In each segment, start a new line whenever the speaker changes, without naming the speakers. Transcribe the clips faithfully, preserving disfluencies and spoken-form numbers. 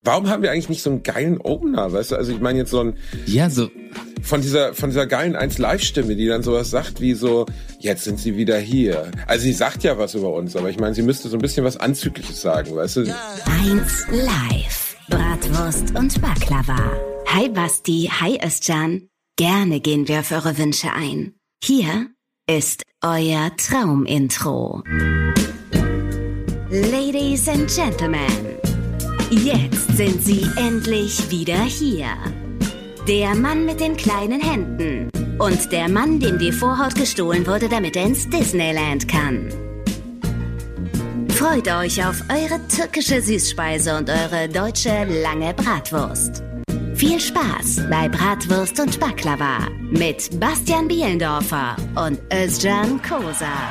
Warum haben wir eigentlich nicht so einen geilen Opener, weißt du? Also ich meine jetzt so ein...
Ja, so...
Von dieser, von dieser geilen eins Live-Stimme, die dann sowas sagt wie so, jetzt sind sie wieder hier. Also sie sagt ja was über uns, aber ich meine, sie müsste so ein bisschen was Anzügliches sagen, weißt du?
eins Live. Bratwurst und Baklava. Hi Basti, hi Özcan. Gerne gehen wir auf eure Wünsche ein. Hier ist euer Traumintro. Ladies and Gentlemen, jetzt sind sie endlich wieder hier. Der Mann mit den kleinen Händen und der Mann, dem die Vorhaut gestohlen wurde, damit er ins Disneyland kann. Freut euch auf eure türkische Süßspeise und eure deutsche lange Bratwurst. Viel Spaß bei Bratwurst und Baklava mit Bastian Bielendorfer und Özcan Kosa.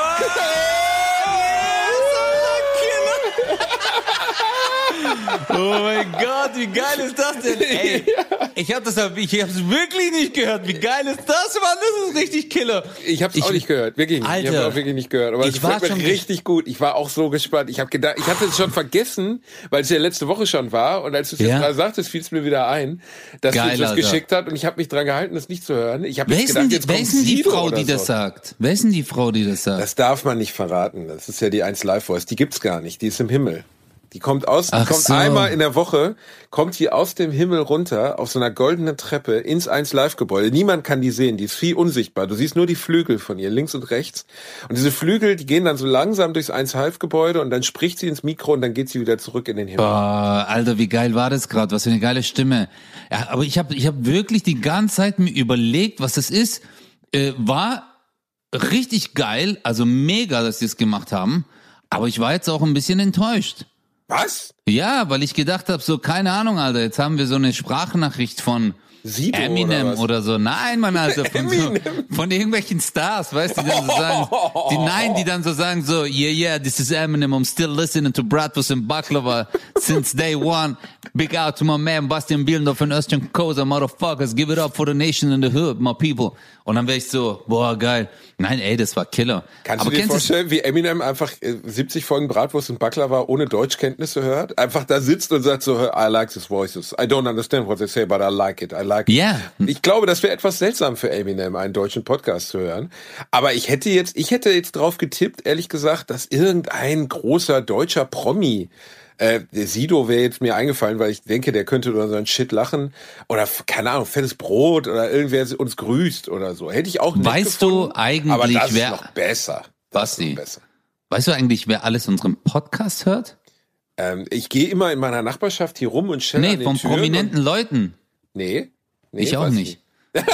Oh mein Gott, wie geil ist das denn? Ey, ich hab das, ich hab's wirklich nicht gehört. Wie geil ist das, Mann? Das ist richtig Killer.
Ich hab's ich, auch nicht gehört, wirklich nicht.
Alter,
ich hab's auch wirklich nicht gehört. Aber es war mir richtig gut. Ich war auch so gespannt. Ich hab gedacht, ich hatte es schon vergessen, weil es ja letzte Woche schon war. Und als du es ja. jetzt gerade sagtest, fiel es mir wieder ein, dass
geil,
du das
Alter.
geschickt hast. Und ich habe mich dran gehalten, das nicht zu hören. Ich habe
wer
jetzt gedacht,
die,
jetzt
wer
kommt
ist denn die
Sido
Frau, die
so.
das sagt? Wer ist denn die Frau, die das sagt?
Das darf man nicht verraten. Das ist ja die eins Live Voice. Die gibt's gar nicht. Die ist im Himmel. Die kommt aus, die
Ach
kommt
so.
einmal in der Woche, kommt die aus dem Himmel runter auf so einer goldenen Treppe ins eins Live Gebäude. Niemand kann die sehen, die ist viel unsichtbar. Du siehst nur die Flügel von ihr, links und rechts. Und diese Flügel, die gehen dann so langsam durchs eins Live Gebäude und dann spricht sie ins Mikro und dann geht sie wieder zurück in den Himmel.
Boah, Alter, wie geil war das gerade? Was für eine geile Stimme. Ja, aber ich habe ich hab wirklich die ganze Zeit mir überlegt, was das ist. Äh, war richtig geil, also mega, dass sie es gemacht haben. Aber ich war jetzt auch ein bisschen enttäuscht.
Was?
Ja, weil ich gedacht habe, so, keine Ahnung, Alter, jetzt haben wir so eine Sprachnachricht von
Sido
Eminem
oder, was?
oder so. Nein, Mann, Alter, von, so, von irgendwelchen Stars, weißt du, die dann so sagen, die, nein, die dann so sagen so, yeah, yeah, this is Eminem, I'm still listening to Bratwurst and Baklava since day one. Big out to my man, Bastian Bielendorfer und Özcan Kosa, motherfuckers, give it up for the nation and the hood, my people. Und dann wäre ich so, boah, geil. Nein, ey, das war Killer.
Kannst
Aber
du dir
kennst
vorstellen, wie Eminem einfach äh, siebzig Folgen Bratwurst und Baklava ohne Deutschkenntnisse hört? Einfach da sitzt und sagt so, I like these voices. I don't understand what they say, but I like it. I like it.
Ja.
Ich glaube, das wäre etwas seltsam für Eminem, einen deutschen Podcast zu hören. Aber ich hätte jetzt, ich hätte jetzt drauf getippt, ehrlich gesagt, dass irgendein großer deutscher Promi, äh, der Sido wäre jetzt mir eingefallen, weil ich denke, der könnte über so einen Shit lachen. Oder, keine Ahnung, fettes Brot oder irgendwer uns grüßt oder so. Hätte ich auch nicht
Weißt
gefunden,
du eigentlich,
aber das
wer,
ist noch besser. Das
Basti,
ist noch besser.
Weißt du eigentlich, wer alles unseren Podcast hört?
Ähm, ich gehe immer in meiner Nachbarschaft hier rum und schelle
Nee,
an den
von
Türen
prominenten
und,
Leuten.
Nee. nee
Ich auch
weiß
nicht.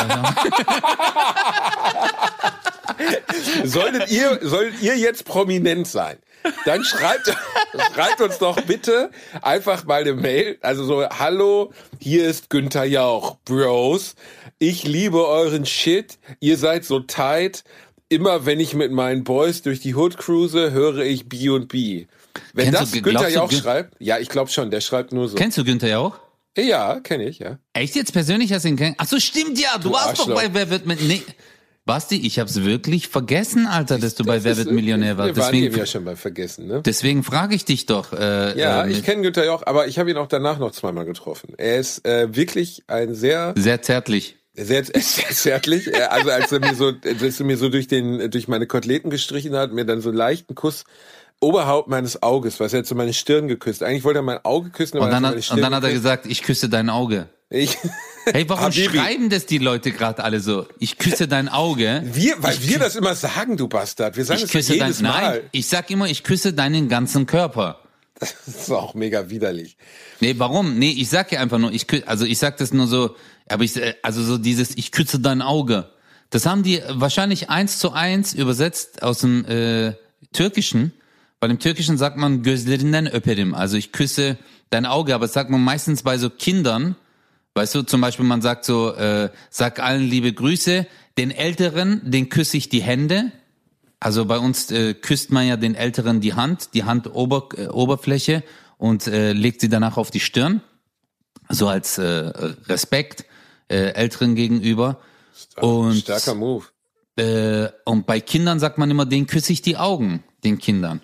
Solltet ihr, solltet ihr jetzt prominent sein, dann schreibt, schreibt uns doch bitte einfach mal eine Mail. Also so, hallo, hier ist Günther Jauch, Bros. Ich liebe euren Shit. Ihr seid so tight. Immer wenn ich mit meinen Boys durch die Hood cruise, höre ich B und B. Wenn
Kennst
das
du-
Günther
glaubst du,
Jauch
Gün-
schreibt, ja, ich glaube schon, der schreibt nur so.
Kennst du Günther Jauch?
Ja, kenne ich, ja.
Echt jetzt persönlich hast du ihn kennen? Ach so, stimmt ja. Du,
Du
warst doch
Arschloch.
bei Wer wird mit... Nee. Basti, ich hab's wirklich vergessen, Alter, dass du bei Wer
Das
wird
ist-
Millionär warst.
Wir waren
Deswegen,
eben ja schon mal vergessen, ne?
deswegen frage ich dich doch. Äh,
Ja,
äh,
ich
mit-
kenne Günther Jauch, aber ich habe ihn auch danach noch zweimal getroffen. Er ist äh, wirklich ein sehr,
Sehr zärtlich.
sehr, sehr zärtlich. Er- Also als er mir so, als er mir so durch den, durch meine Koteletten gestrichen hat, mir dann so einen leichten Kuss oberhalb meines Auges, was er hat so meine Stirn geküsst. Eigentlich wollte er mein Auge küssen, aber
Und dann,
er hat
hat,
meine Stirn
und dann hat er
geküsst.
gesagt, ich küsse dein Auge.
Ich,
Hey, warum
Habibi.
schreiben das die Leute gerade alle so? Ich küsse dein Auge.
Wir, weil
ich
wir das immer sagen, du Bastard. Wir sagen
Ich
das
küsse dein,
jedes Mal.
nein, ich sag immer, ich küsse deinen ganzen Körper.
Das ist auch mega widerlich.
Nee, warum? Nee, ich sag ja einfach nur, ich kü- also ich sag das nur so, aber ich, äh, also so dieses, ich küsse dein Auge. Das haben die wahrscheinlich eins zu eins übersetzt aus dem äh, Türkischen. Bei dem Türkischen sagt man gözlerinden öperim, also ich küsse dein Auge, aber das sagt man meistens bei so Kindern, weißt du, zum Beispiel man sagt so, äh, sag allen liebe Grüße, den Älteren, den küsse ich die Hände. Also bei uns äh, küsst man ja den Älteren die Hand, die Handober äh, Oberfläche und äh, legt sie danach auf die Stirn, so als äh, Respekt äh, Älteren gegenüber. Und
Starker Move.
äh, und bei Kindern sagt man immer, den küsse ich die Augen, den Kindern.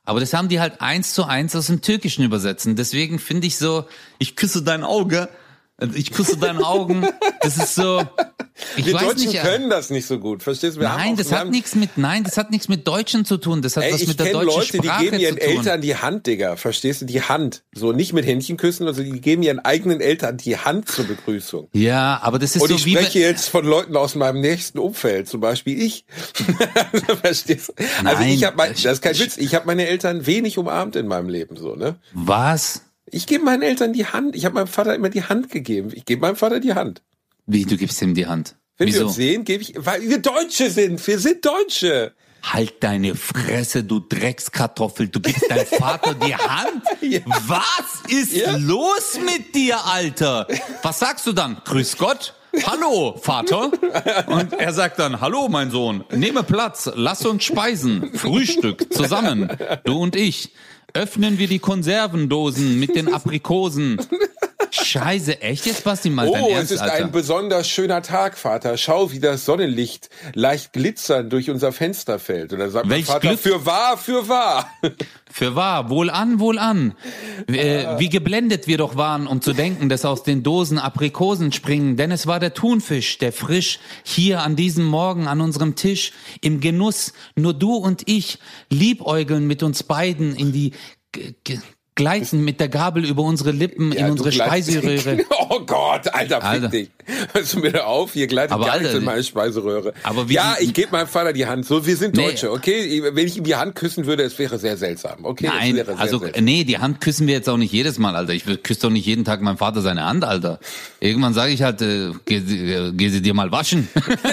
Aber das haben die halt eins zu eins aus dem Türkischen übersetzen. Deswegen finde ich so, ich küsse dein Auge, ich küsse deine Augen. Das ist so. Ich
wir
weiß
Deutschen
nicht,
können das nicht so gut, verstehst du? Wir
nein,
haben
das
auch,
hat nichts mit, nein, das hat nichts mit Deutschen zu tun. Das hat
ey,
was
ich
mit der
kenn
deutschen
Leute,
Sprache
die geben ihren
zu tun.
Eltern die Hand, Digga, verstehst du? Die Hand. So, nicht mit Händchen küssen, also die geben ihren eigenen Eltern die Hand zur Begrüßung.
Ja, aber das ist
Und
so
ich
wie
spreche jetzt von Leuten aus meinem nächsten Umfeld, zum Beispiel ich. Verstehst du? Also
Nein,
ich habe, das ist kein
ich-
Witz, ich habe meine Eltern wenig umarmt in meinem Leben, so, ne?
was?
Ich gebe meinen Eltern die Hand. Ich habe meinem Vater immer die Hand gegeben. Ich gebe meinem Vater die Hand.
Wie, du gibst ihm die Hand?
Wenn
Wieso?
wir uns sehen, gebe ich, weil wir Deutsche sind. Wir sind Deutsche.
Halt deine Fresse, du Dreckskartoffel. Du gibst deinem Vater die Hand?
Ja.
Was ist
Ja.
los mit dir, Alter? Was sagst du dann? Grüß Gott. Hallo, Vater. Und er sagt dann, hallo, mein Sohn. Nehme Platz. Lass uns speisen. Frühstück zusammen. Du und ich. Öffnen wir die Konservendosen mit den Aprikosen. Scheiße, echt jetzt, Basti, mal dein
Oh,
Ernst,
es ist
Alter.
ein besonders schöner Tag, Vater. Schau, wie das Sonnenlicht leicht glitzern durch unser Fenster fällt. Und dann sagt mein
Welch
Vater,
Glück.
für wahr, für wahr.
Für wahr, wohl an, wohl an. Äh, wie geblendet wir doch waren, um zu denken, dass aus den Dosen Aprikosen springen, denn es war der Thunfisch, der frisch hier an diesem Morgen an unserem Tisch im Genuss, nur du und ich liebäugeln mit uns beiden in die g- g- gleiten mit der Gabel über unsere Lippen
Ja,
in
du
unsere
gleitest-
Speiseröhre.
Oh Gott, Alter, fick
Alter.
dich. Hörst du mir da auf? Hier gleitet
Aber
gar nichts
Alter,
in meine Speiseröhre.
aber wie
ja,
die-
ich gebe meinem Vater die Hand. So, wir sind
Nee.
Deutsche, okay? Wenn ich ihm die Hand küssen würde, es wäre sehr seltsam. Okay, es
Nein,
wäre sehr
also
seltsam.
nee, die Hand küssen wir jetzt auch nicht jedes Mal, Alter. Ich küsse doch nicht jeden Tag meinem Vater seine Hand, Alter. Irgendwann sage ich halt, äh, geh, sie- äh, geh sie dir mal waschen.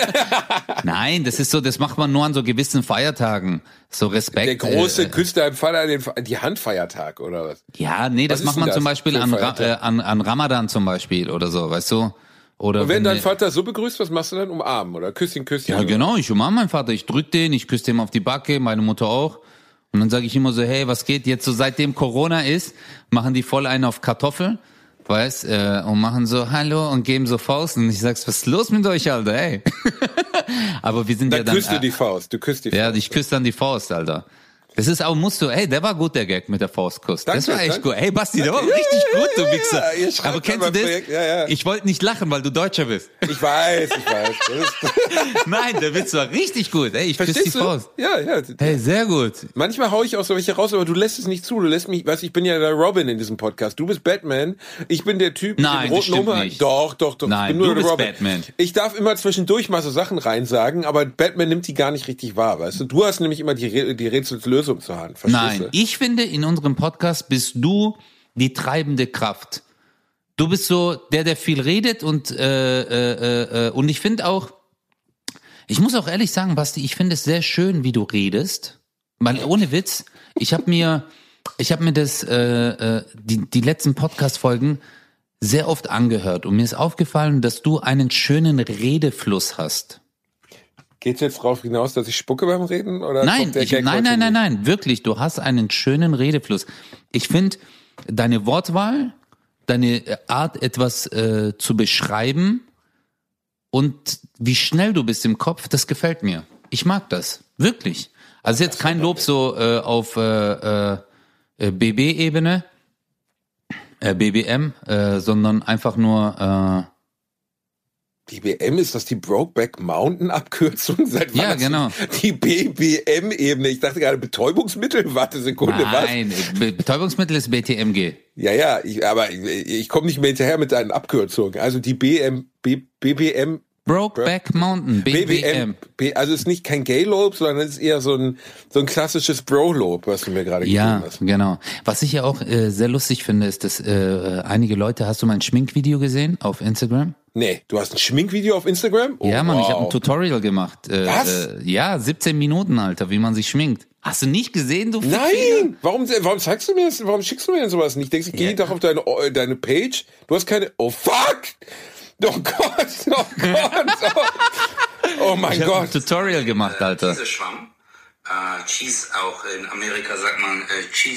Nein, das ist so, das macht man nur an so gewissen Feiertagen. So Respekt.
Der große
äh,
küsst deinem Vater den, die Handfeiertag, oder was?
Ja, nee, das
Was ist
macht man
denn
zum
das
Beispiel
für ein
an, Ra äh,
Feiertag?
an, an Ramadan zum Beispiel oder so, weißt du? Oder
Und wenn dein
äh,
Vater so begrüßt, was machst du dann? Umarmen oder Küsschen, Küsschen?
Ja, genau, ich umarme meinen Vater, ich drück den, ich küsse dem auf die Backe, meine Mutter auch. Und dann sage ich immer so, hey, was geht jetzt so, seitdem Corona ist, machen die voll einen auf Kartoffel, weißt, äh, und machen so Hallo und geben so Faust und ich sag's, was ist los mit euch, Alter, ey? Aber wir sind
Dann
ja dann
küsst du
äh,
die Faust. Du küsst die
ja,
Faust.
ich küsse dann die Faust, Alter. Das ist auch, musst du, hey, der war gut, der Gag mit der Faustkuss. Das
Danke,
war echt
danke.
gut. Hey, Basti, der war
Ja,
richtig
ja,
gut, du
ja,
Wichser.
ja, ihr schreibt
Aber kennst du
an
das?
mein Projekt, ja, ja.
Ich wollte nicht lachen, weil du Deutscher bist.
Ich weiß, ich weiß. Das ist,
Nein, der Witz war richtig gut. Hey, ich küsse die
verstehst du?
Faust.
Ja, ja.
Hey, sehr gut.
Manchmal hau ich auch so welche raus, aber du lässt es nicht zu. Du lässt mich, weißt du, ich bin ja der Robin in diesem Podcast. Du bist Batman. Ich bin der Typ
Nein,
mit dem
das
roten
stimmt
Umhang.
nicht.
Doch, doch, doch.
Nein,
ich bin nur
du
der
bist
Robin.
Batman.
Ich darf immer zwischendurch mal so Sachen reinsagen, aber Batman nimmt die gar nicht richtig wahr, weißt du? Du hast nämlich immer die, Re- die Rätselslösung zur Hand. Verstehst
Nein,
du?
ich finde, in unserem Podcast bist du die treibende Kraft. Du bist so der, der viel redet und äh, äh, äh, und ich finde auch, ich muss auch ehrlich sagen, Basti, ich finde es sehr schön, wie du redest, weil ohne Witz, ich habe mir, ich habe mir das äh, äh, die die letzten Podcast-Folgen sehr oft angehört und mir ist aufgefallen, dass du einen schönen Redefluss hast.
Geht's jetzt drauf hinaus, dass ich spucke beim Reden? Oder
Nein,
kommt der
ich,
Gag
nein,
heute
nein, nein,
nicht?
nein, wirklich. Du hast einen schönen Redefluss. Ich finde deine Wortwahl, deine Art, etwas äh, zu beschreiben und wie schnell du bist im Kopf, das gefällt mir. Ich mag das, wirklich. Also jetzt kein Lob so äh, auf äh, äh, B B-Ebene, äh, B B M, äh, sondern einfach nur. Äh,
B B M, ist das die Brokeback Mountain Abkürzung? Seit wann
Ja,
ist
genau.
Die B B M-Ebene. Ich dachte gerade Betäubungsmittel. Warte Sekunde,
nein, Be- Betäubungsmittel ist B T M G.
was? Ja, ja, ich, aber ich, ich komme nicht mehr hinterher mit deinen Abkürzungen. Also die B M, B, BBM,
Brokeback Mountain, B B M.
B, also ist nicht kein Gay-Lob, sondern es ist eher so ein, so ein klassisches Bro-Lob, was du mir gerade
Ja,
gegeben hast.
genau. Was ich ja auch äh, sehr lustig finde, ist, dass äh, einige Leute, hast du mein Schminkvideo gesehen auf Instagram?
Nee, du hast ein Schminkvideo auf Instagram? Oh,
Ja, Mann, ich
wow.
habe ein Tutorial gemacht. Äh,
Was?
Äh, ja, siebzehn Minuten, Alter, wie man sich schminkt. Hast du nicht gesehen, du Fickfinger?
Nein! Warum, warum zeigst du mir das? Warum schickst du mir denn sowas nicht? Denkst du, ich gehe
Ja.
jeden Tag auf deine, deine Page? Du hast keine, oh fuck! Oh Gott, oh Gott, oh, oh mein
Ich habe ein
Gott.
Tutorial gemacht, Alter.
Käseschwamm. Äh, Cheese, auch in Amerika sagt man äh, Cheese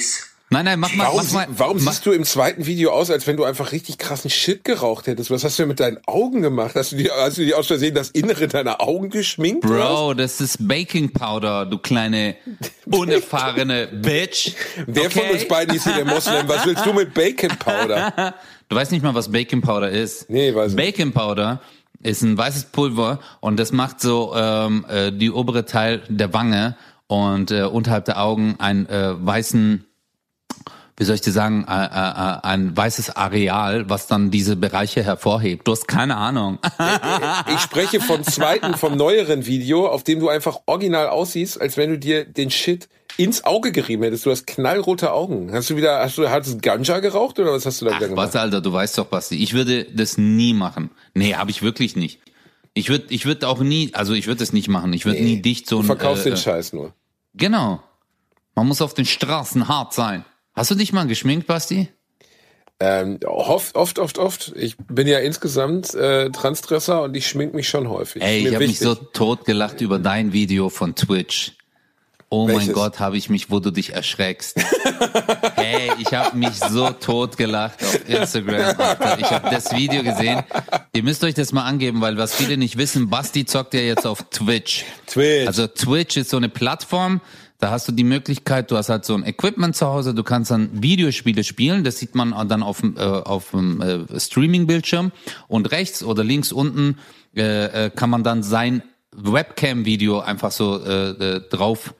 Nein, nein, mach mal.
Warum,
mach mal
sie, warum
mach,
siehst du im zweiten Video aus, als wenn du einfach richtig krassen Shit geraucht hättest? Was hast du denn mit deinen Augen gemacht? Hast du dir, hast du dir aus Versehen das Innere deiner Augen geschminkt?
Bro, das ist Baking Powder, du kleine, unerfahrene Bitch.
Wer
okay?
von uns beiden ist hier der Moslem? Was willst du mit Baking Powder?
Du weißt nicht mal, was Baking Powder ist.
Nee, weiß nicht.
Baking Powder ist ein weißes Pulver und das macht so ähm, äh, die obere Teil der Wange und äh, unterhalb der Augen einen äh, weißen, wie soll ich dir sagen, äh, äh, ein weißes Areal, was dann diese Bereiche hervorhebt. Du hast keine Ahnung.
Ich spreche vom zweiten, vom neueren Video, auf dem du einfach original aussiehst, als wenn du dir den Shit ins Auge gerieben hättest. Du hast knallrote Augen. Hast du wieder, hast du, hast du Ganja geraucht oder was hast du da
Ach,
wieder gemacht?
was, Alter, du weißt doch, Basti, ich würde das nie machen. Nee, habe ich wirklich nicht. Ich würde ich würde auch nie, also ich würde das nicht machen. Ich würde
Nee,
nie dicht so ein...
Du verkaufst
äh,
den Scheiß nur.
Genau. Man muss auf den Straßen hart sein. Hast du dich mal geschminkt, Basti?
Ähm, oft, oft, oft, oft. Ich bin ja insgesamt äh, Transdresser und ich schmink mich schon häufig.
Ey,
Mir
ich habe mich
wichtig.
so totgelacht über dein Video von Twitch. Oh
Welches?
mein Gott, habe ich mich, wo du dich erschreckst. Hey, ich habe mich so totgelacht auf Instagram. Alter. Ich habe das Video gesehen. Ihr müsst euch das mal angeben, weil was viele nicht wissen, Basti zockt ja jetzt auf Twitch.
Twitch.
Also Twitch ist so eine Plattform, da hast du die Möglichkeit, du hast halt so ein Equipment zu Hause, du kannst dann Videospiele spielen, das sieht man dann auf dem, äh, auf dem äh, Streaming-Bildschirm und rechts oder links unten äh, äh, kann man dann sein Webcam-Video einfach so äh, äh, drauf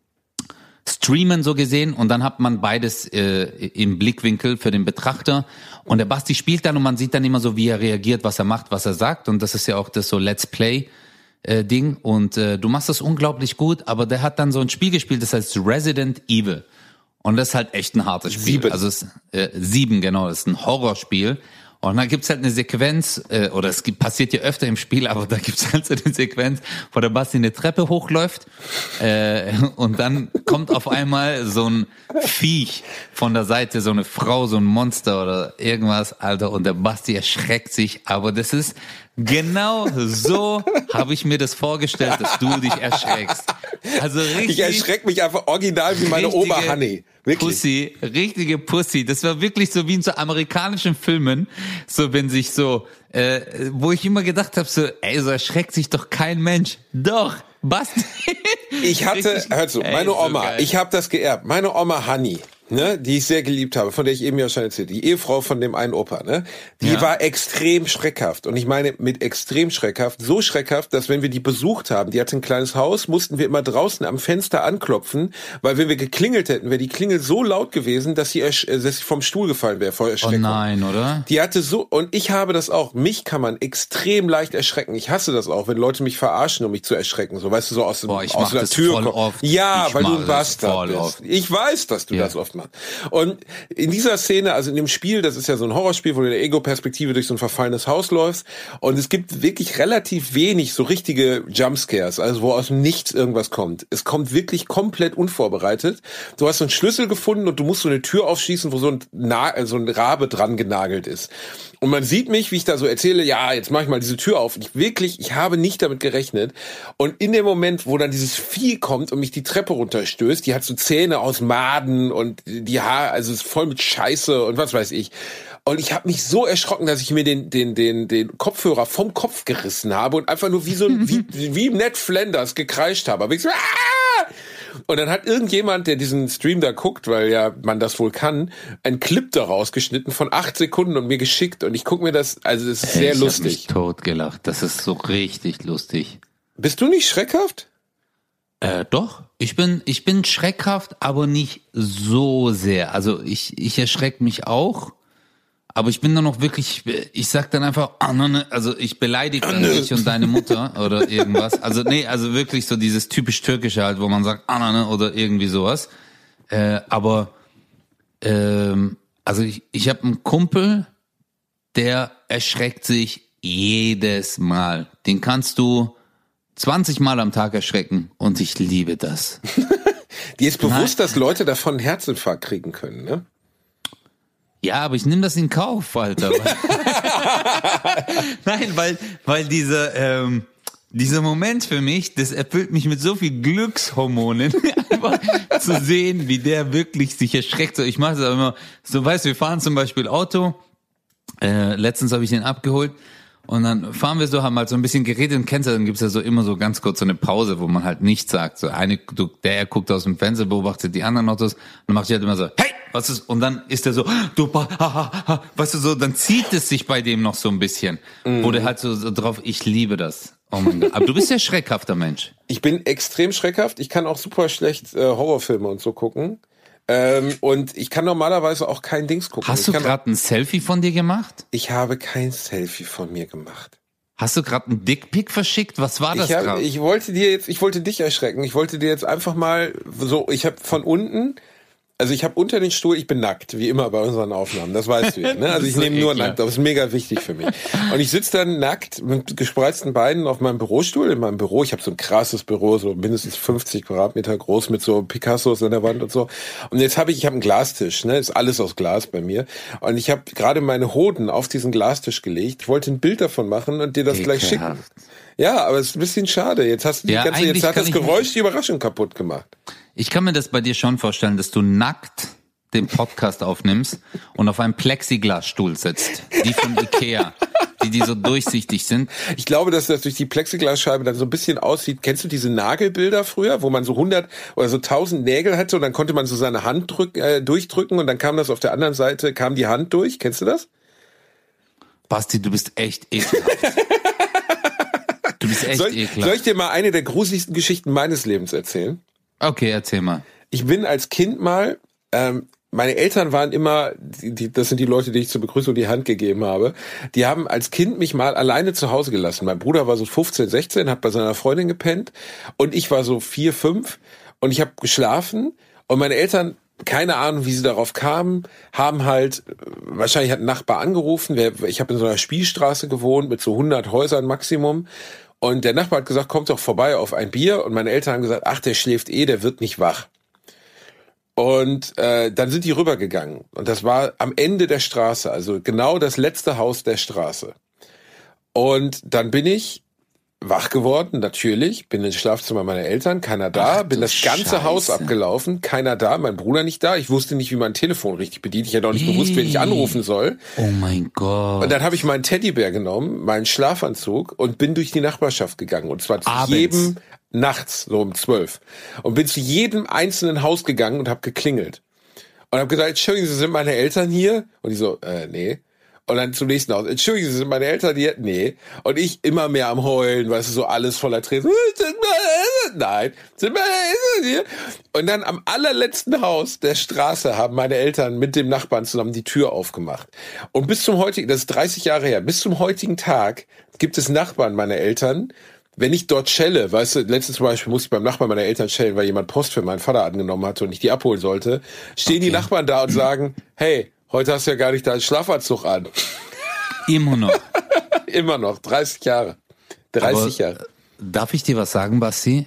streamen, so gesehen, und dann hat man beides äh, im Blickwinkel für den Betrachter und der Basti spielt dann und man sieht dann immer so, wie er reagiert, was er macht, was er sagt, und das ist ja auch das so Let's Play äh, Ding, und äh, du machst das unglaublich gut, aber der hat dann so ein Spiel gespielt, das heißt Resident Evil, und das ist halt echt ein hartes Spiel.
Sieben.
Also es, äh, sieben, genau, das ist ein Horrorspiel. Und dann gibt's halt eine Sequenz, äh, oder es gibt, passiert ja öfter im Spiel, aber da gibt's halt so eine Sequenz, wo der Basti eine Treppe hochläuft äh, und dann kommt auf einmal so ein Viech von der Seite, so eine Frau, so ein Monster oder irgendwas, Alter, und der Basti erschreckt sich, aber das ist genau so, habe ich mir das vorgestellt, dass du dich erschreckst. Also richtig.
Ich erschrecke mich einfach original wie meine Oma Hanni. Wirklich.
Pussy, richtige Pussy. Das war wirklich so wie in so amerikanischen Filmen, so wenn sich so, äh, wo ich immer gedacht habe, so, ey, so erschreckt sich doch kein Mensch. Doch, Basti.
Ich hatte,
Richtig,
hör zu,
ey,
meine
so
Oma,
geil.
ich habe das geerbt. Meine Oma Hanni, ne, die ich sehr geliebt habe, von der ich eben ja schon erzählt, die Ehefrau von dem einen Opa, ne, die
Ja.
war extrem schreckhaft. Und ich meine mit extrem schreckhaft, so schreckhaft, dass wenn wir die besucht haben, die hatte ein kleines Haus, mussten wir immer draußen am Fenster anklopfen, weil wenn wir geklingelt hätten, wäre die Klingel so laut gewesen, dass sie, ersch- äh, dass sie vom Stuhl gefallen wäre vor
Oh
Erschreckung.
nein, oder?
Die hatte so, und ich habe das auch, mich kann man extrem leicht erschrecken. Ich hasse das auch, wenn Leute mich verarschen, um mich zu erschrecken. So, weißt du, so aus, dem,
Boah, ich
aus
mach
der
das
Tür
voll
kommen.
oft.
Ja,
Ich
weil du
mach
ein
das
Bastard
voll
bist.
oft.
Ich weiß, dass du
Ja.
das oft machst. Und in dieser Szene, also in dem Spiel, das ist ja so ein Horrorspiel, wo du in der Ego-Perspektive durch so ein verfallenes Haus läufst, und es gibt wirklich relativ wenig so richtige Jumpscares, also wo aus dem Nichts irgendwas kommt. Es kommt wirklich komplett unvorbereitet. Du hast so einen Schlüssel gefunden und du musst so eine Tür aufschließen, wo so ein, Na- so ein Rabe dran genagelt ist. Und man sieht mich, wie ich da so erzähle, ja, jetzt mach ich mal diese Tür auf. Und ich wirklich, ich habe nicht damit gerechnet. Und in dem Moment, wo dann dieses Vieh kommt und mich die Treppe runterstößt, die hat so Zähne aus Maden und die Haare, also ist voll mit Scheiße und was weiß ich. Und ich habe mich so erschrocken, dass ich mir den den den den Kopfhörer vom Kopf gerissen habe und einfach nur wie so ein, wie wie Ned Flanders gekreischt habe. Aber ich so, ah! Und dann hat irgendjemand, der diesen Stream da guckt, weil ja man das wohl kann, einen Clip daraus geschnitten von acht Sekunden und mir geschickt. Und ich gucke mir das, also es ist
Ey,
sehr
ich
lustig.
hab mich totgelacht. Das ist so richtig lustig.
Bist du nicht schreckhaft?
Äh, doch. Ich bin, ich bin schreckhaft, aber nicht so sehr. Also ich, ich erschrecke mich auch. Aber ich bin dann noch wirklich, ich sag dann einfach, ah, ne, also ich beleidige dann dich und deine Mutter oder irgendwas. Also nee, also wirklich so dieses typisch Türkische halt, wo man sagt, ah, ne, oder irgendwie sowas. Äh, aber ähm, also ich, ich habe einen Kumpel, der erschreckt sich jedes Mal. Den kannst du zwanzig Mal am Tag erschrecken und ich liebe das.
Dir ist bewusst,
Nein.
dass Leute davon einen Herzinfarkt kriegen können, ne?
Ja, aber ich nehme das in Kauf, Alter. Nein, weil weil diese ähm, dieser Moment für mich, das erfüllt mich mit so viel Glückshormonen, einfach zu sehen, wie der wirklich sich erschreckt. So, ich mache es aber immer, so weißt du, wir fahren zum Beispiel Auto, äh, letztens habe ich den abgeholt und dann fahren wir so, haben halt so ein bisschen geredet und kennst du, dann gibt's ja so immer so ganz kurz so eine Pause, wo man halt nichts sagt. So eine, du, der guckt aus dem Fenster, beobachtet die anderen Autos und dann macht die halt immer so, hey, was ist, und dann ist der so, du, ha, ha, ha, weißt du so, dann zieht es sich bei dem noch so ein bisschen, mhm. wo der halt so, so drauf, ich liebe das. Oh mein Gott. Aber du bist ja schreckhafter Mensch.
Ich bin extrem schreckhaft. Ich kann auch super schlecht äh, Horrorfilme und so gucken. Ähm, und ich kann normalerweise auch kein Dings gucken.
Hast du gerade ein Selfie von dir gemacht?
Ich habe kein Selfie von mir gemacht.
Hast du gerade einen Dickpick verschickt? Was war das gerade?
Ich wollte dir jetzt, ich wollte dich erschrecken. Ich wollte dir jetzt einfach mal so, ich habe von unten, also ich habe unter den Stuhl, ich bin nackt, wie immer bei unseren Aufnahmen, das weißt du ja. Ne? Also ich so nehme nur nackt, das ist mega wichtig für mich. Und ich sitze dann nackt mit gespreizten Beinen auf meinem Bürostuhl, in meinem Büro. Ich habe so ein krasses Büro, so mindestens fünfzig Quadratmeter groß mit so Picassos an der Wand und so. Und jetzt habe ich, ich habe einen Glastisch, ne, ist alles aus Glas bei mir. Und ich habe gerade meine Hoden auf diesen Glastisch gelegt. Ich wollte ein Bild davon machen und dir das Ekelhaft. gleich schicken. Ja, aber es ist ein bisschen schade. Jetzt hast du die
ja,
ganze, jetzt hat das Geräusch die Überraschung kaputt gemacht.
Ich kann mir das bei dir schon vorstellen, dass du nackt den Podcast aufnimmst und auf einem Plexiglasstuhl sitzt. Die von Ikea, die, die so durchsichtig sind.
Ich glaube, dass das durch die Plexiglasscheibe dann so ein bisschen aussieht. Kennst du diese Nagelbilder früher, wo man so hundert oder so tausend Nägel hatte und dann konnte man so seine Hand drück, äh, durchdrücken und dann kam das auf der anderen Seite, kam die Hand durch. Kennst du das?
Basti, du bist echt ekelhaft. Du bist echt
soll,
ekelhaft.
Soll ich dir mal eine der gruseligsten Geschichten meines Lebens erzählen?
Okay, erzähl mal.
Ich bin als Kind mal, ähm, meine Eltern waren immer, die, die, das sind die Leute, die ich zur Begrüßung die Hand gegeben habe, die haben als Kind mich mal alleine zu Hause gelassen. Mein Bruder war so fünfzehn, sechzehn, hat bei seiner Freundin gepennt und ich war so vier, fünf und ich habe geschlafen und meine Eltern, keine Ahnung, wie sie darauf kamen, haben halt, wahrscheinlich hat ein Nachbar angerufen, ich habe in so einer Spielstraße gewohnt mit so hundert Häusern Maximum. Und der Nachbar hat gesagt, kommt doch vorbei auf ein Bier. Und meine Eltern haben gesagt, ach, der schläft eh, der wird nicht wach. Und äh, dann sind die rübergegangen. Und das war am Ende der Straße, also genau das letzte Haus der Straße. Und dann bin ich wach geworden, natürlich, bin ins Schlafzimmer meiner Eltern, keiner da, Ach, bin das ganze Scheiße. Haus abgelaufen, keiner da, mein Bruder nicht da, ich wusste nicht, wie man ein Telefon richtig bedient, ich hätte auch nicht Eee. gewusst, wen ich anrufen soll.
Oh mein Gott.
Und dann habe ich meinen Teddybär genommen, meinen Schlafanzug und bin durch die Nachbarschaft gegangen und zwar zu Abends. jedem nachts, so um zwölf und bin zu jedem einzelnen Haus gegangen und habe geklingelt und habe gesagt, Entschuldigung, Sie sind meine Eltern hier? Und die so, äh, nee. Und dann zum nächsten Haus. Entschuldigung, Sie sind meine Eltern hier? Nee. Und ich immer mehr am Heulen, weißt du, so alles voller Tränen. Nein, sind meine Eltern hier? Und dann am allerletzten Haus der Straße haben meine Eltern mit dem Nachbarn zusammen die Tür aufgemacht. Und bis zum heutigen, das ist dreißig Jahre her, bis zum heutigen Tag gibt es Nachbarn meiner Eltern. Wenn ich dort schelle, weißt du, letztens zum Beispiel musste ich beim Nachbarn meiner Eltern schellen, weil jemand Post für meinen Vater angenommen hatte und ich die abholen sollte, stehen okay. die Nachbarn da und sagen, hey, heute hast du ja gar nicht deinen Schlafanzug an.
Immer noch.
Immer noch, dreißig Jahre. dreißig Aber Jahre.
Darf ich dir was sagen, Basti?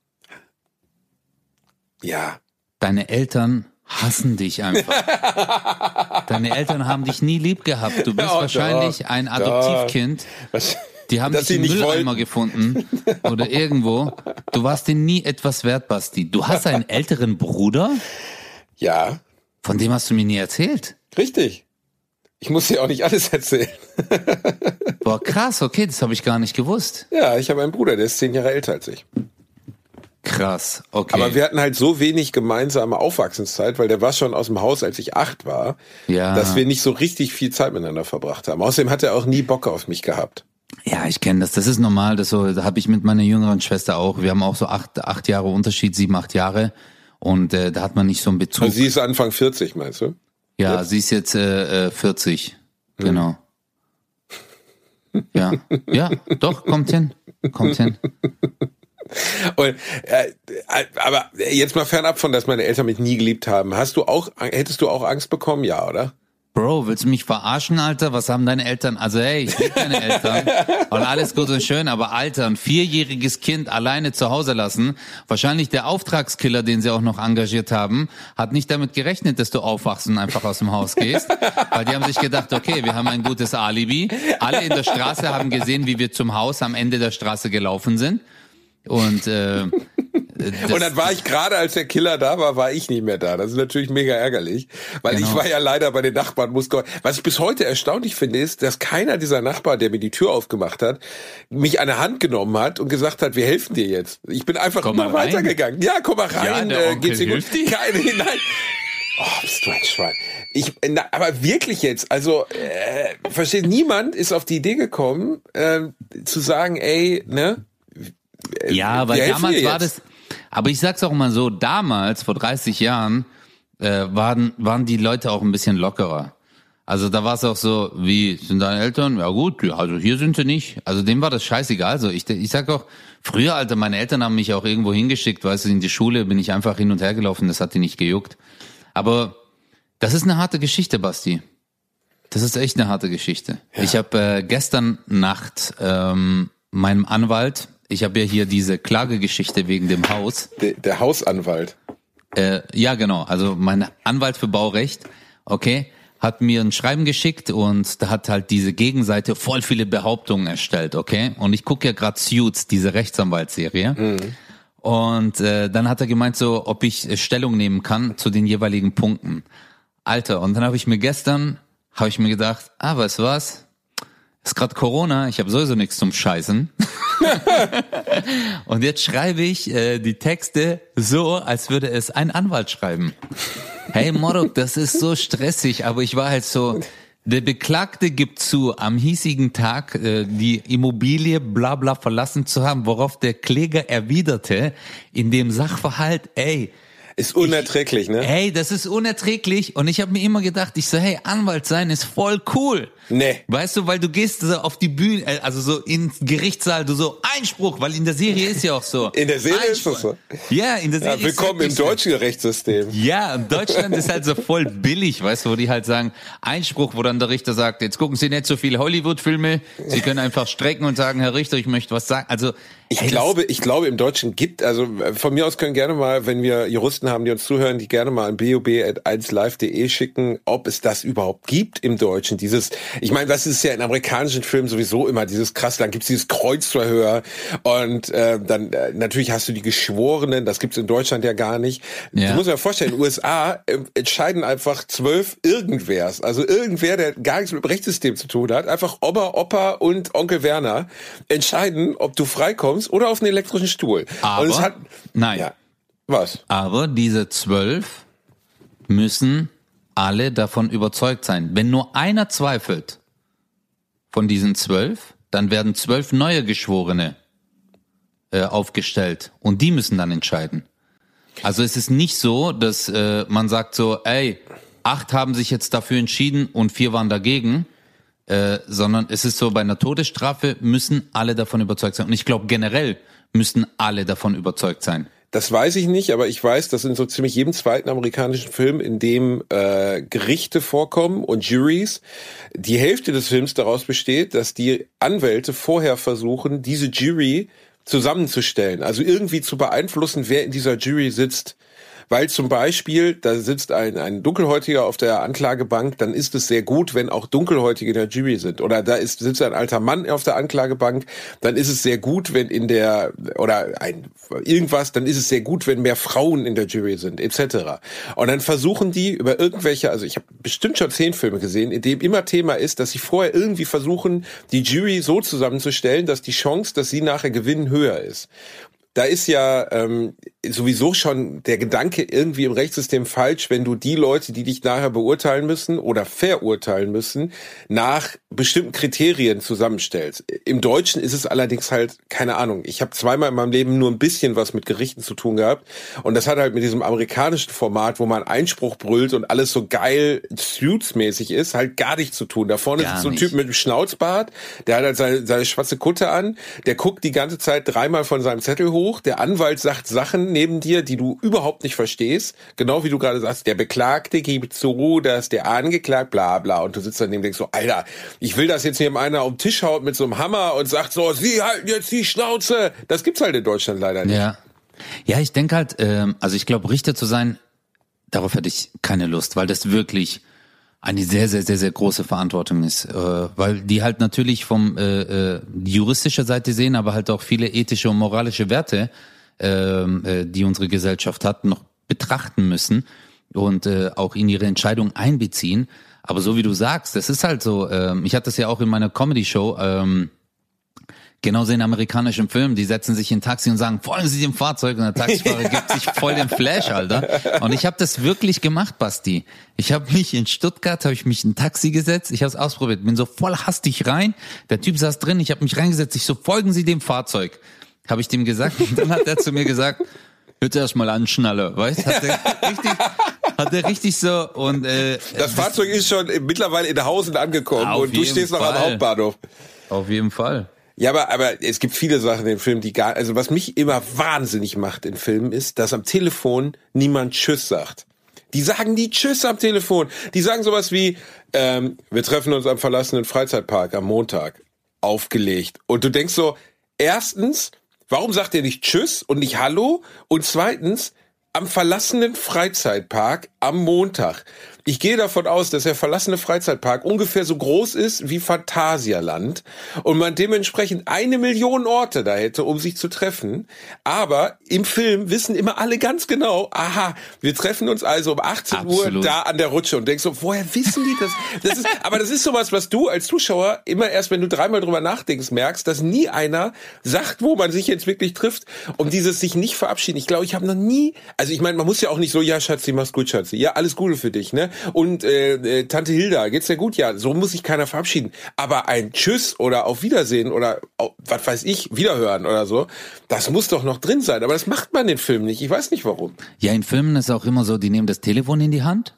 Ja.
Deine Eltern hassen dich einfach. Deine Eltern haben dich nie lieb gehabt. Du bist oh, wahrscheinlich doch, ein Adoptivkind. Was? Die haben dich im Mülleimer gefunden oder irgendwo. Du warst dir nie etwas wert, Basti. Du hast einen älteren Bruder?
Ja.
Von dem hast du mir nie erzählt.
Richtig. Ich muss dir auch nicht alles erzählen.
Boah, krass, okay, das habe ich gar nicht gewusst.
Ja, ich habe einen Bruder, der ist zehn Jahre älter als ich.
Krass, okay.
Aber wir hatten halt so wenig gemeinsame Aufwachsenszeit, weil der war schon aus dem Haus, als ich acht war,
ja.
dass wir nicht so richtig viel Zeit miteinander verbracht haben. Außerdem hat er auch nie Bock auf mich gehabt.
Ja, ich kenne das. Das ist normal. Das so, da habe ich mit meiner jüngeren Schwester auch. Wir haben auch so acht, acht Jahre Unterschied, sieben, acht Jahre. Und äh, da hat man nicht so einen Bezug.
Und sie ist Anfang vierzig, meinst du?
Ja,
jetzt?
Sie ist jetzt äh, vierzig. Hm. Genau. Ja, ja, doch, kommt hin. Kommt hin.
Und, äh, aber jetzt mal fernab von, dass meine Eltern mich nie geliebt haben. Hast du auch, hättest du auch Angst bekommen? Ja, oder?
Bro, willst du mich verarschen, Alter? Was haben deine Eltern? Also hey, ich liebe deine Eltern und alles gut und schön, aber Alter, ein vierjähriges Kind alleine zu Hause lassen, wahrscheinlich der Auftragskiller, den sie auch noch engagiert haben, hat nicht damit gerechnet, dass du aufwachst und einfach aus dem Haus gehst, weil die haben sich gedacht, okay, wir haben ein gutes Alibi. Alle in der Straße haben gesehen, wie wir zum Haus am Ende der Straße gelaufen sind und äh, Das,
und dann war ich gerade, als der Killer da war, war ich nicht mehr da. Das ist natürlich mega ärgerlich, weil genau. ich war ja leider bei den Nachbarn. Muss Was ich bis heute erstaunlich finde, ist, dass keiner dieser Nachbarn, der mir die Tür aufgemacht hat, mich an der Hand genommen hat und gesagt hat, wir helfen dir jetzt. Ich bin einfach komm immer weitergegangen. Ja, komm mal rein,
ja,
äh, geht's dir gut?
Dir?
Keine, nein. Oh, bist du ein Schwein. Ich, na, aber wirklich jetzt, also, äh, versteht, niemand ist auf die Idee gekommen, äh, zu sagen, ey, ne?
Äh, ja, weil damals war das... Aber ich sag's auch mal so, damals, vor dreißig Jahren, äh, waren, waren die Leute auch ein bisschen lockerer. Also da war es auch so, wie, sind deine Eltern? Ja gut, also hier sind sie nicht. Also dem war das scheißegal. Also ich, ich sag auch, früher, Alter, meine Eltern haben mich auch irgendwo hingeschickt, weißt du, in die Schule bin ich einfach hin und her gelaufen, das hat die nicht gejuckt. Aber das ist eine harte Geschichte, Basti. Das ist echt eine harte Geschichte. Ja. Ich habe äh, gestern Nacht ähm, meinem Anwalt, ich habe ja hier diese Klagegeschichte wegen dem Haus.
Der, der Hausanwalt.
Äh, ja, genau. Also mein Anwalt für Baurecht, okay, hat mir ein Schreiben geschickt und da hat halt diese Gegenseite voll viele Behauptungen erstellt, okay? Und ich gucke ja gerade Suits, diese Rechtsanwaltsserie. Mhm. Und äh, dann hat er gemeint so, ob ich äh, Stellung nehmen kann zu den jeweiligen Punkten. Alter, und dann habe ich mir gestern, habe ich mir gedacht, ah, weißt du was? Ist gerade Corona, ich habe sowieso nichts zum Scheißen. Und jetzt schreibe ich äh, die Texte so, als würde es ein Anwalt schreiben. Hey Morok, das ist so stressig, aber ich war halt so, der Beklagte gibt zu, am hiesigen Tag äh, die Immobilie bla bla verlassen zu haben, worauf der Kläger erwiderte, in dem Sachverhalt, ey,
ist unerträglich,
ich,
ne?
Hey, das ist unerträglich. Und ich habe mir immer gedacht, ich so, hey, Anwalt sein ist voll cool.
Nee.
Weißt du, weil du gehst so auf die Bühne, also so ins Gerichtssaal, du so, Einspruch, weil in der Serie ist ja auch so.
In der Serie
Einspruch.
ist das so.
Ja, in der Serie
ja, willkommen
ist
im deutschen Rechtssystem.
Ja, und Deutschland ist halt so voll billig, weißt du, wo die halt sagen, Einspruch, wo dann der Richter sagt, jetzt gucken Sie nicht so viele Hollywood-Filme, Sie können einfach strecken und sagen, Herr Richter, ich möchte was sagen. Also
Ich hey, glaube, ich glaube, im Deutschen gibt, also von mir aus können gerne mal, wenn wir Juristen haben, die uns zuhören, die gerne mal an b o b at eins live punkt de schicken, ob es das überhaupt gibt im Deutschen. Dieses, ich meine, das ist ja in amerikanischen Filmen sowieso immer dieses krass, dann gibt's dieses Kreuzverhör und äh, dann äh, natürlich hast du die Geschworenen, das gibt's in Deutschland ja gar nicht. Ja. Du musst dir vorstellen, in den U S A äh, entscheiden einfach zwölf irgendwers, also irgendwer, der gar nichts mit dem Rechtssystem zu tun hat, einfach Oma, Opa und Onkel Werner entscheiden, ob du freikommst oder auf einen elektrischen Stuhl.
Aber,
und es hat,
nein.
Ja, was?
Aber diese zwölf müssen alle davon überzeugt sein. Wenn nur einer zweifelt von diesen zwölf, dann werden zwölf neue Geschworene äh, aufgestellt und die müssen dann entscheiden. Also es ist nicht so, dass äh, man sagt so, ey, acht haben sich jetzt dafür entschieden und vier waren dagegen. Äh, sondern es ist so, bei einer Todesstrafe müssen alle davon überzeugt sein. Und ich glaube, generell müssen alle davon überzeugt sein.
Das weiß ich nicht, aber ich weiß, dass in so ziemlich jedem zweiten amerikanischen Film, in dem äh, Gerichte vorkommen und Juries, die Hälfte des Films daraus besteht, dass die Anwälte vorher versuchen, diese Jury zusammenzustellen. Also irgendwie zu beeinflussen, wer in dieser Jury sitzt. Weil zum Beispiel, da sitzt ein, ein Dunkelhäutiger auf der Anklagebank, dann ist es sehr gut, wenn auch Dunkelhäutige in der Jury sind. Oder da ist, sitzt ein alter Mann auf der Anklagebank, dann ist es sehr gut, wenn in der, oder ein irgendwas, dann ist es sehr gut, wenn mehr Frauen in der Jury sind, et cetera. Und dann versuchen die über irgendwelche, also ich habe bestimmt schon zehn Filme gesehen, in dem immer Thema ist, dass sie vorher irgendwie versuchen, die Jury so zusammenzustellen, dass die Chance, dass sie nachher gewinnen, höher ist. Da ist ja ähm, sowieso schon der Gedanke irgendwie im Rechtssystem falsch, wenn du die Leute, die dich nachher beurteilen müssen oder verurteilen müssen, nach bestimmten Kriterien zusammenstellst. Im Deutschen ist es allerdings halt, keine Ahnung, ich habe zweimal in meinem Leben nur ein bisschen was mit Gerichten zu tun gehabt und das hat halt mit diesem amerikanischen Format, wo man Einspruch brüllt und alles so geil Suits-mäßig ist, halt gar nichts zu tun. Da vorne
gar
ist so ein
nicht.
Typ mit einem Schnauzbart, der hat halt seine, seine schwarze Kutte an, der guckt die ganze Zeit dreimal von seinem Zettel hoch hoch, der Anwalt sagt Sachen neben dir, die du überhaupt nicht verstehst, genau wie du gerade sagst, der Beklagte gibt zu, dass der Angeklagte, bla bla, und du sitzt daneben und denkst so, Alter, ich will, dass jetzt hier einer um den Tisch haut mit so einem Hammer und sagt so, Sie halten jetzt die Schnauze. Das gibt's halt in Deutschland leider nicht.
Ja, ja, ich denke halt, ähm, also ich glaube, Richter zu sein, darauf hätte ich keine Lust, weil das wirklich eine sehr, sehr, sehr, sehr große Verantwortung ist, äh, weil die halt natürlich vom äh, äh, die juristische Seite sehen, aber halt auch viele ethische und moralische Werte, äh, äh, die unsere Gesellschaft hat, noch betrachten müssen und äh, auch in ihre Entscheidung einbeziehen. Aber so wie du sagst, das ist halt so, äh, ich hatte das ja auch in meiner Comedy-Show, ähm, genauso in amerikanischen Filmen, die setzen sich in ein Taxi und sagen, folgen Sie dem Fahrzeug, und der Taxifahrer gibt sich voll den Flash, Alter. Und ich habe das wirklich gemacht, Basti. Ich habe mich in Stuttgart, habe ich mich in ein Taxi gesetzt, ich habe es ausprobiert, bin so voll hastig rein, der Typ saß drin, ich habe mich reingesetzt, ich so, folgen Sie dem Fahrzeug, habe ich dem gesagt, und dann hat er zu mir gesagt, hört erst mal an, Schnalle, weißt, hat der richtig, hat der richtig so, und äh,
das Fahrzeug ist schon mittlerweile in Hausen angekommen und du stehst noch am Hauptbahnhof.
Auf jeden Fall.
Ja, aber, aber es gibt viele Sachen in Filmen, die gar, also was mich immer wahnsinnig macht in Filmen ist, dass am Telefon niemand Tschüss sagt. Die sagen die Tschüss am Telefon. Die sagen sowas wie, ähm, wir treffen uns am verlassenen Freizeitpark am Montag. Aufgelegt. Und du denkst so, erstens, warum sagt ihr nicht Tschüss und nicht Hallo? Und zweitens, am verlassenen Freizeitpark am Montag. Ich gehe davon aus, dass der verlassene Freizeitpark ungefähr so groß ist wie Phantasialand und man dementsprechend eine Million Orte da hätte, um sich zu treffen. Aber im Film wissen immer alle ganz genau, aha, wir treffen uns also um achtzehn Uhr da an der Rutsche, und denkst so, woher wissen die das? Das ist, aber das ist sowas, was du als Zuschauer immer erst, wenn du dreimal drüber nachdenkst, merkst, dass nie einer sagt, wo man sich jetzt wirklich trifft, um dieses sich nicht verabschieden. Ich glaube, ich habe noch nie, also ich meine, man muss ja auch nicht so, ja Schatzi, mach's gut, Schatzi, ja, alles Gute für dich, ne? Und äh, äh, Tante Hilda, geht's dir gut? Ja, so muss sich keiner verabschieden. Aber ein Tschüss oder auf Wiedersehen oder auf, was weiß ich, Wiederhören oder so, das muss doch noch drin sein. Aber das macht man in Filmen nicht. Ich weiß nicht warum.
Ja, in Filmen ist auch immer so, die nehmen das Telefon in die Hand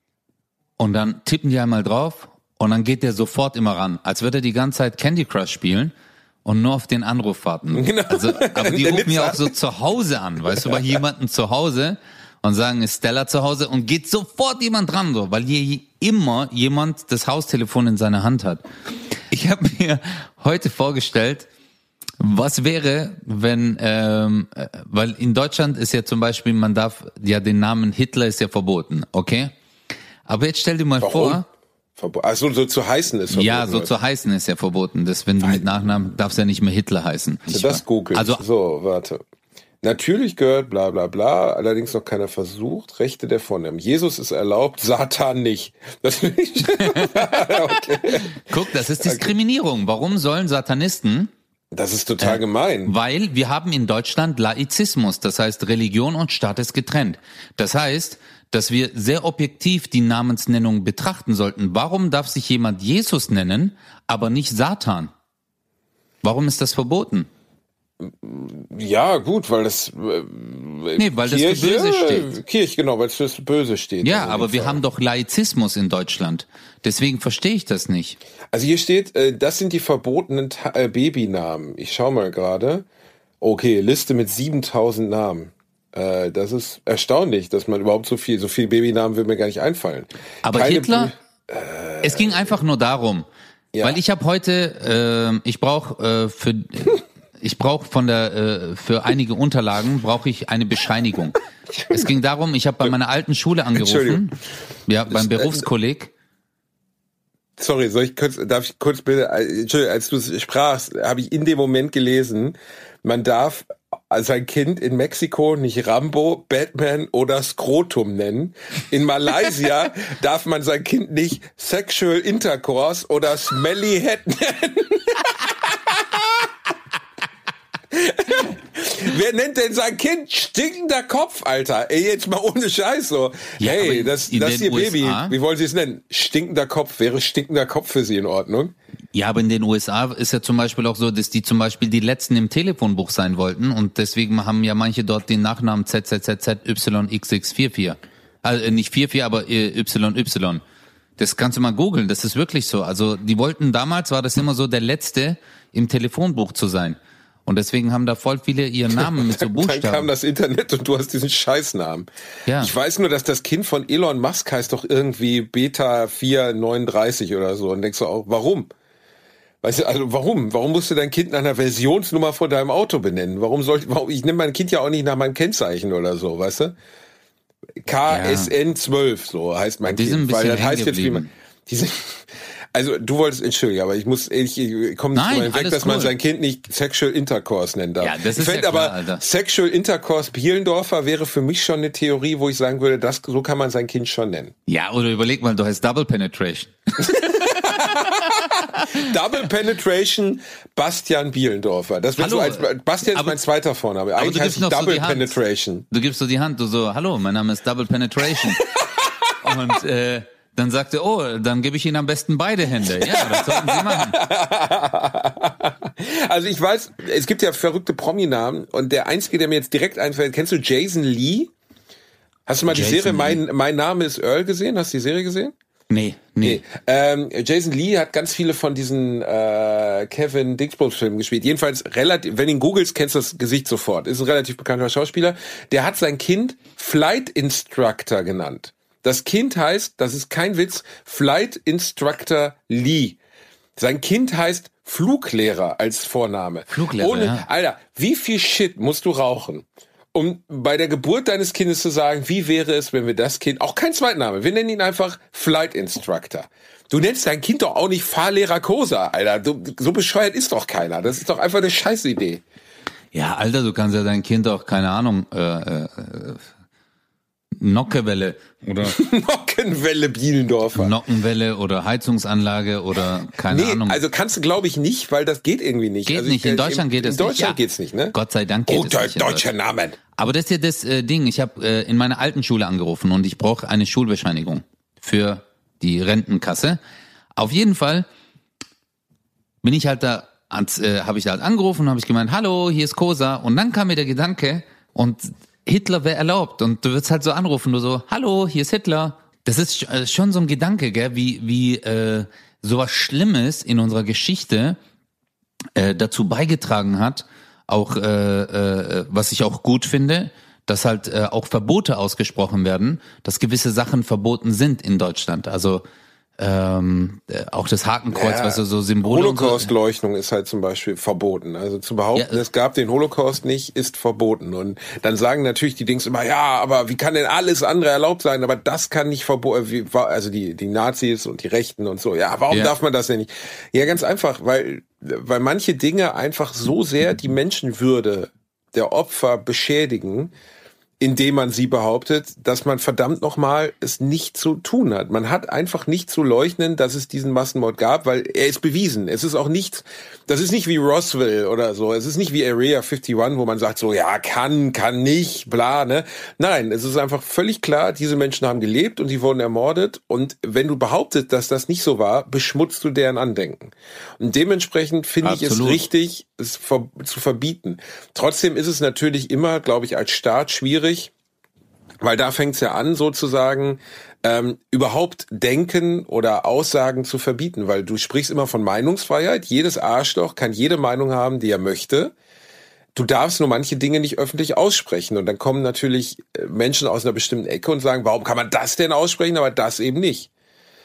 und dann tippen die einmal drauf und dann geht der sofort immer ran, als würde er die ganze Zeit Candy Crush spielen und nur auf den Anruf warten. Genau. Also, aber die rufen ja auch so zu Hause an, weißt du, bei jemandem zu Hause und sagen, ist Stella zu Hause, und geht sofort jemand dran, so, weil hier immer jemand das Haustelefon in seiner Hand hat. Ich habe mir heute vorgestellt, was wäre, wenn, ähm, weil in Deutschland ist ja zum Beispiel, man darf, ja, den Namen Hitler ist ja verboten, okay? Aber jetzt stell dir mal
Warum?
vor,
Ach so, so zu heißen ist verboten.
Ja, so zu heißen ist ja verboten. Das, wenn du mit Nachnamen, darfst ja nicht mehr Hitler heißen.
Also das googeln. Also, so, warte. Natürlich gehört bla bla bla, allerdings noch keiner versucht. Rechte der Vornehmen. Jesus ist erlaubt, Satan nicht. Das nicht. Okay.
Guck, das ist Diskriminierung. Warum sollen Satanisten?
Das ist total äh, gemein.
Weil wir haben in Deutschland Laizismus, das heißt Religion und Staat ist getrennt. Das heißt, dass wir sehr objektiv die Namensnennung betrachten sollten. Warum darf sich jemand Jesus nennen, aber nicht Satan? Warum ist das verboten?
Ja, gut, weil das äh,
nee, weil Kirche, das für Böse steht.
Kirche, genau, weil es für Böse steht.
Ja, aber wir Fall. haben doch Laizismus in Deutschland. Deswegen verstehe ich das nicht.
Also hier steht, äh, das sind die verbotenen Ta- äh, Babynamen. Ich schau mal gerade. Okay, Liste mit siebentausend Namen. Äh, das ist erstaunlich, dass man überhaupt so viel, so viel Babynamen will mir gar nicht einfallen.
Aber Keine Hitler? B- äh, es ging einfach nur darum, ja. weil ich habe heute, äh, ich brauche äh, für Ich brauche von der äh, für einige Unterlagen brauche ich eine Bescheinigung. Es ging darum, ich habe bei meiner alten Schule angerufen, ja, beim Berufskolleg.
Sorry, soll ich kurz, darf ich kurz bitte, Entschuldigung, als du sprachst, habe ich in dem Moment gelesen, man darf sein Kind in Mexiko nicht Rambo, Batman oder Skrotum nennen. In Malaysia darf man sein Kind nicht Sexual Intercourse oder Smelly Head nennen. Wer nennt denn sein Kind stinkender Kopf, Alter? Ey, jetzt mal ohne Scheiß so. Ja, hey, das, das hier Baby, wie wollen Sie es nennen? Stinkender Kopf. Wäre stinkender Kopf für Sie in Ordnung?
Ja, aber in den U S A ist ja zum Beispiel auch so, dass die zum Beispiel die Letzten im Telefonbuch sein wollten und deswegen haben ja manche dort den Nachnamen Z Z Z Z Y X X vier vier. Also nicht vier vier, aber Y Y. Das kannst du mal googeln, das ist wirklich so. Also die wollten, damals war das immer so, der Letzte im Telefonbuch zu sein. Und deswegen haben da voll viele ihren Namen mit so Buchstaben.
Dann kam das Internet und du hast diesen Scheißnamen.
Ja.
Ich weiß nur, dass das Kind von Elon Musk heißt doch irgendwie Beta vier neununddreißig oder so. Und denkst du auch, warum? Weißt du, also warum? Warum musst du dein Kind nach einer Versionsnummer von deinem Auto benennen? Warum soll ich, warum, ich nehme mein Kind ja auch nicht nach meinem Kennzeichen oder so, weißt du? K S N zwölf, so heißt mein
die
Kind.
Sind ein
weil
bisschen
das heißt jetzt wie man, die sind, also du wolltest, entschuldige, aber ich muss, ich, ich komme nicht
Nein,
von weg, dass
cool.
man sein Kind nicht Sexual Intercourse nennen darf.
Ja, das ist
ich fände
ja klar,
aber,
Alter.
Sexual Intercourse Bielendorfer wäre für mich schon eine Theorie, wo ich sagen würde, das, so kann man sein Kind schon nennen.
Ja, oder überleg mal, du heißt Double Penetration.
Double Penetration Bastian Bielendorfer. Das wäre so
Hallo,
als, Bastian ist
aber-
mein zweiter Vorname.
aber
Eigentlich
du
heißt
gibst
ich
noch so
Double
die Hand.
Penetration.
Du gibst so die Hand, du so, hallo, mein Name ist Double Penetration. Und äh, dann sagt er, oh, dann gebe ich Ihnen am besten beide Hände. Ja, das sollten Sie machen.
Also ich weiß, es gibt ja verrückte Prominamen und der einzige, der mir jetzt direkt einfällt, kennst du Jason Lee? Hast du mal die
Jason
Serie
Lee.
Mein, mein Name ist Earl gesehen? Hast du die Serie gesehen?
Nee, nee.
Nee. Ähm, Jason Lee hat ganz viele von diesen äh, Kevin Dingsbums-Filmen gespielt. Jedenfalls relativ, wenn du ihn googelst, kennst du das Gesicht sofort. Ist ein relativ bekannter Schauspieler. Der hat sein Kind Flight Instructor genannt. Das Kind heißt, das ist kein Witz, Flight Instructor Lee. Sein Kind heißt Fluglehrer als Vorname.
Fluglehrer,
Ohne,
ja.
Alter, wie viel Shit musst du rauchen, um bei der Geburt deines Kindes zu sagen, wie wäre es, wenn wir das Kind, auch kein Zweitname, wir nennen ihn einfach Flight Instructor. Du nennst dein Kind doch auch nicht Fahrlehrer Kosa, Alter. Du, so bescheuert ist doch keiner. Das ist doch einfach eine Scheißidee.
Ja, Alter, du kannst ja dein Kind auch, keine Ahnung, äh, äh, Nockewelle oder
Nockenwelle Bielendorfer.
Nockenwelle oder Heizungsanlage oder keine
Nee,
Ahnung.
also kannst du glaube ich nicht, weil das geht irgendwie nicht.
Geht
also
nicht,
ich,
in
äh,
Deutschland geht es
in
nicht.
In Deutschland
Ja.
geht's nicht, ne?
Gott sei Dank geht
Oh,
es
der
nicht. in
deutscher
Deutschland.
Namen.
Aber das ist ja das äh, Ding, ich habe äh, in meiner alten Schule angerufen und ich brauche eine Schulbescheinigung für die Rentenkasse. Auf jeden Fall bin ich halt da, ans, äh, habe ich da halt angerufen und habe ich gemeint, hallo, hier ist Kosa. Und dann kam mir der Gedanke, und Hitler wäre erlaubt. Und du würdest halt so anrufen, du so, hallo, hier ist Hitler. Das ist sch- äh, schon so ein Gedanke, gell, wie, wie äh, sowas Schlimmes in unserer Geschichte äh, dazu beigetragen hat, auch, äh, äh, was ich auch gut finde, dass halt äh, auch Verbote ausgesprochen werden, dass gewisse Sachen verboten sind in Deutschland. Also ähm, äh, auch das Hakenkreuz,
Ja,
weißt du, so Symbole und so.
Holocaust-Leugnung ist halt zum Beispiel verboten. Also zu behaupten,
Ja.
es gab den Holocaust nicht, ist verboten. Und dann sagen natürlich die Dings immer, ja, aber wie kann denn alles andere erlaubt sein? Aber das kann nicht verboten, also die, die Nazis und die Rechten und so. Ja, warum
Ja.
darf man das denn nicht? Ja, ganz einfach, weil, weil manche Dinge einfach so sehr die Menschenwürde der Opfer beschädigen, indem man sie behauptet, dass man verdammt nochmal es nicht zu tun hat. Man hat einfach nicht zu leugnen, dass es diesen Massenmord gab, weil er ist bewiesen. Es ist auch nicht, das ist nicht wie Roswell oder so. Es ist nicht wie Area einundfünfzig, wo man sagt so, ja, kann, kann nicht, bla, ne. Nein, es ist einfach völlig klar, diese Menschen haben gelebt und sie wurden ermordet. Und wenn du behauptest, dass das nicht so war, beschmutzt du deren Andenken. Und dementsprechend finde ich es
Absolut.
richtig, es ver- zu verbieten. Trotzdem ist es natürlich immer, glaube ich, als Staat schwierig, weil da fängt's ja an, sozusagen, ähm, überhaupt Denken oder Aussagen zu verbieten, weil du sprichst immer von Meinungsfreiheit. Jedes Arschloch kann jede Meinung haben, die er möchte. Du darfst nur manche Dinge nicht öffentlich aussprechen. Und dann kommen natürlich äh, Menschen aus einer bestimmten Ecke und sagen, warum kann man das denn aussprechen, aber das eben nicht.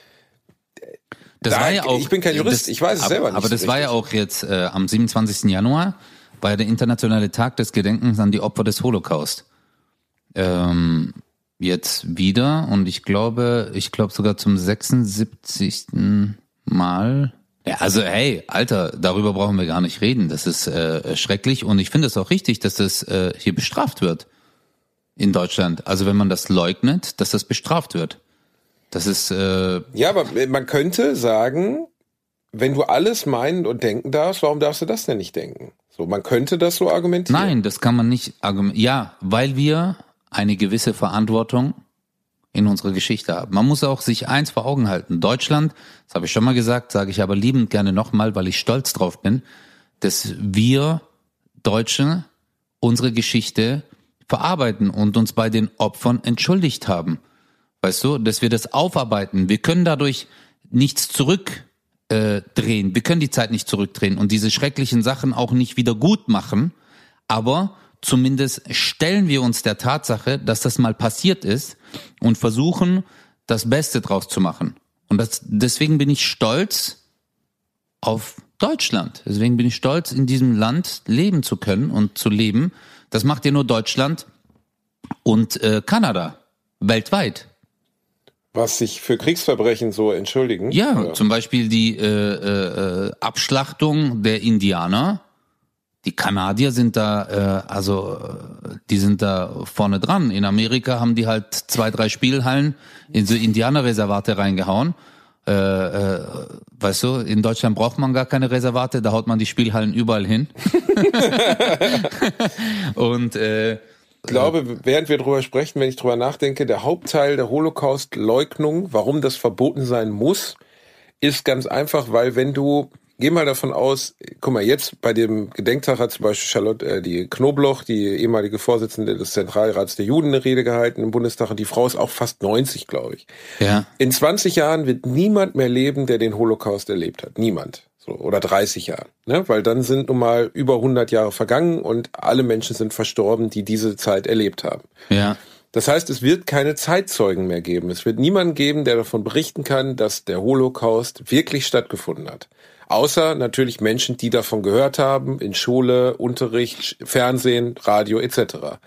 Das
Da-
war ja auch,
ich bin kein Jurist,
das,
ich weiß es
aber,
selber nicht
Aber
so
das war ja
richtig.
auch jetzt äh, am siebenundzwanzigsten Januar, war ja der internationale Tag des Gedenkens an die Opfer des Holocaust. Ähm, jetzt wieder und ich glaube, ich glaube sogar zum sechsundsiebzigsten Mal. Ja, also hey, Alter, darüber brauchen wir gar nicht reden. Das ist äh, schrecklich und ich finde es auch richtig, dass das äh, hier bestraft wird in Deutschland. Also wenn man das leugnet, dass das bestraft wird. Das ist äh,
Ja, aber man könnte sagen, wenn du alles meinen und denken darfst, warum darfst du das denn nicht denken? So, man könnte das so argumentieren.
Nein, das kann man nicht argumentieren. Ja, weil wir eine gewisse Verantwortung in unserer Geschichte haben. Man muss auch sich eins vor Augen halten. Deutschland, das habe ich schon mal gesagt, sage ich aber liebend gerne nochmal, weil ich stolz drauf bin, dass wir Deutsche unsere Geschichte verarbeiten und uns bei den Opfern entschuldigt haben. Weißt du, dass wir das aufarbeiten. Wir können dadurch nichts zurück äh, drehen. Wir können die Zeit nicht zurückdrehen und diese schrecklichen Sachen auch nicht wieder gut machen. Aber zumindest stellen wir uns der Tatsache, dass das mal passiert ist und versuchen, das Beste draus zu machen. Und das, deswegen bin ich stolz auf Deutschland. Deswegen bin ich stolz, in diesem Land leben zu können und zu leben. Das macht ja nur Deutschland und äh, Kanada weltweit.
Was sich für Kriegsverbrechen so entschuldigen?
Ja,
ja.
Zum Beispiel die äh, äh, Abschlachtung der Indianer. Die Kanadier sind da, äh, also die sind da vorne dran. In Amerika haben die halt zwei, drei Spielhallen in so Indianerreservate reingehauen. Äh, äh, weißt du, in Deutschland braucht man gar keine Reservate, da haut man die Spielhallen überall hin. Und äh,
ich glaube, während wir drüber sprechen, wenn ich drüber nachdenke, der Hauptteil der Holocaust-Leugnung, warum das verboten sein muss, ist ganz einfach, weil wenn du, geh mal davon aus, guck mal, jetzt bei dem Gedenktag hat zum Beispiel Charlotte, äh, die Knobloch, die ehemalige Vorsitzende des Zentralrats der Juden, eine Rede gehalten im Bundestag und die Frau ist auch fast neunzig, glaube ich.
ja.
In zwanzig Jahren wird niemand mehr leben, der den Holocaust erlebt hat. Niemand. So, oder dreißig Jahren. Ne? Weil dann sind nun mal über hundert Jahre vergangen und alle Menschen sind verstorben, die diese Zeit erlebt haben.
Ja.
Das heißt, es wird keine Zeitzeugen mehr geben. Es wird niemanden geben, der davon berichten kann, dass der Holocaust wirklich stattgefunden hat. Außer natürlich Menschen, die davon gehört haben, in Schule, Unterricht, Fernsehen, Radio et cetera.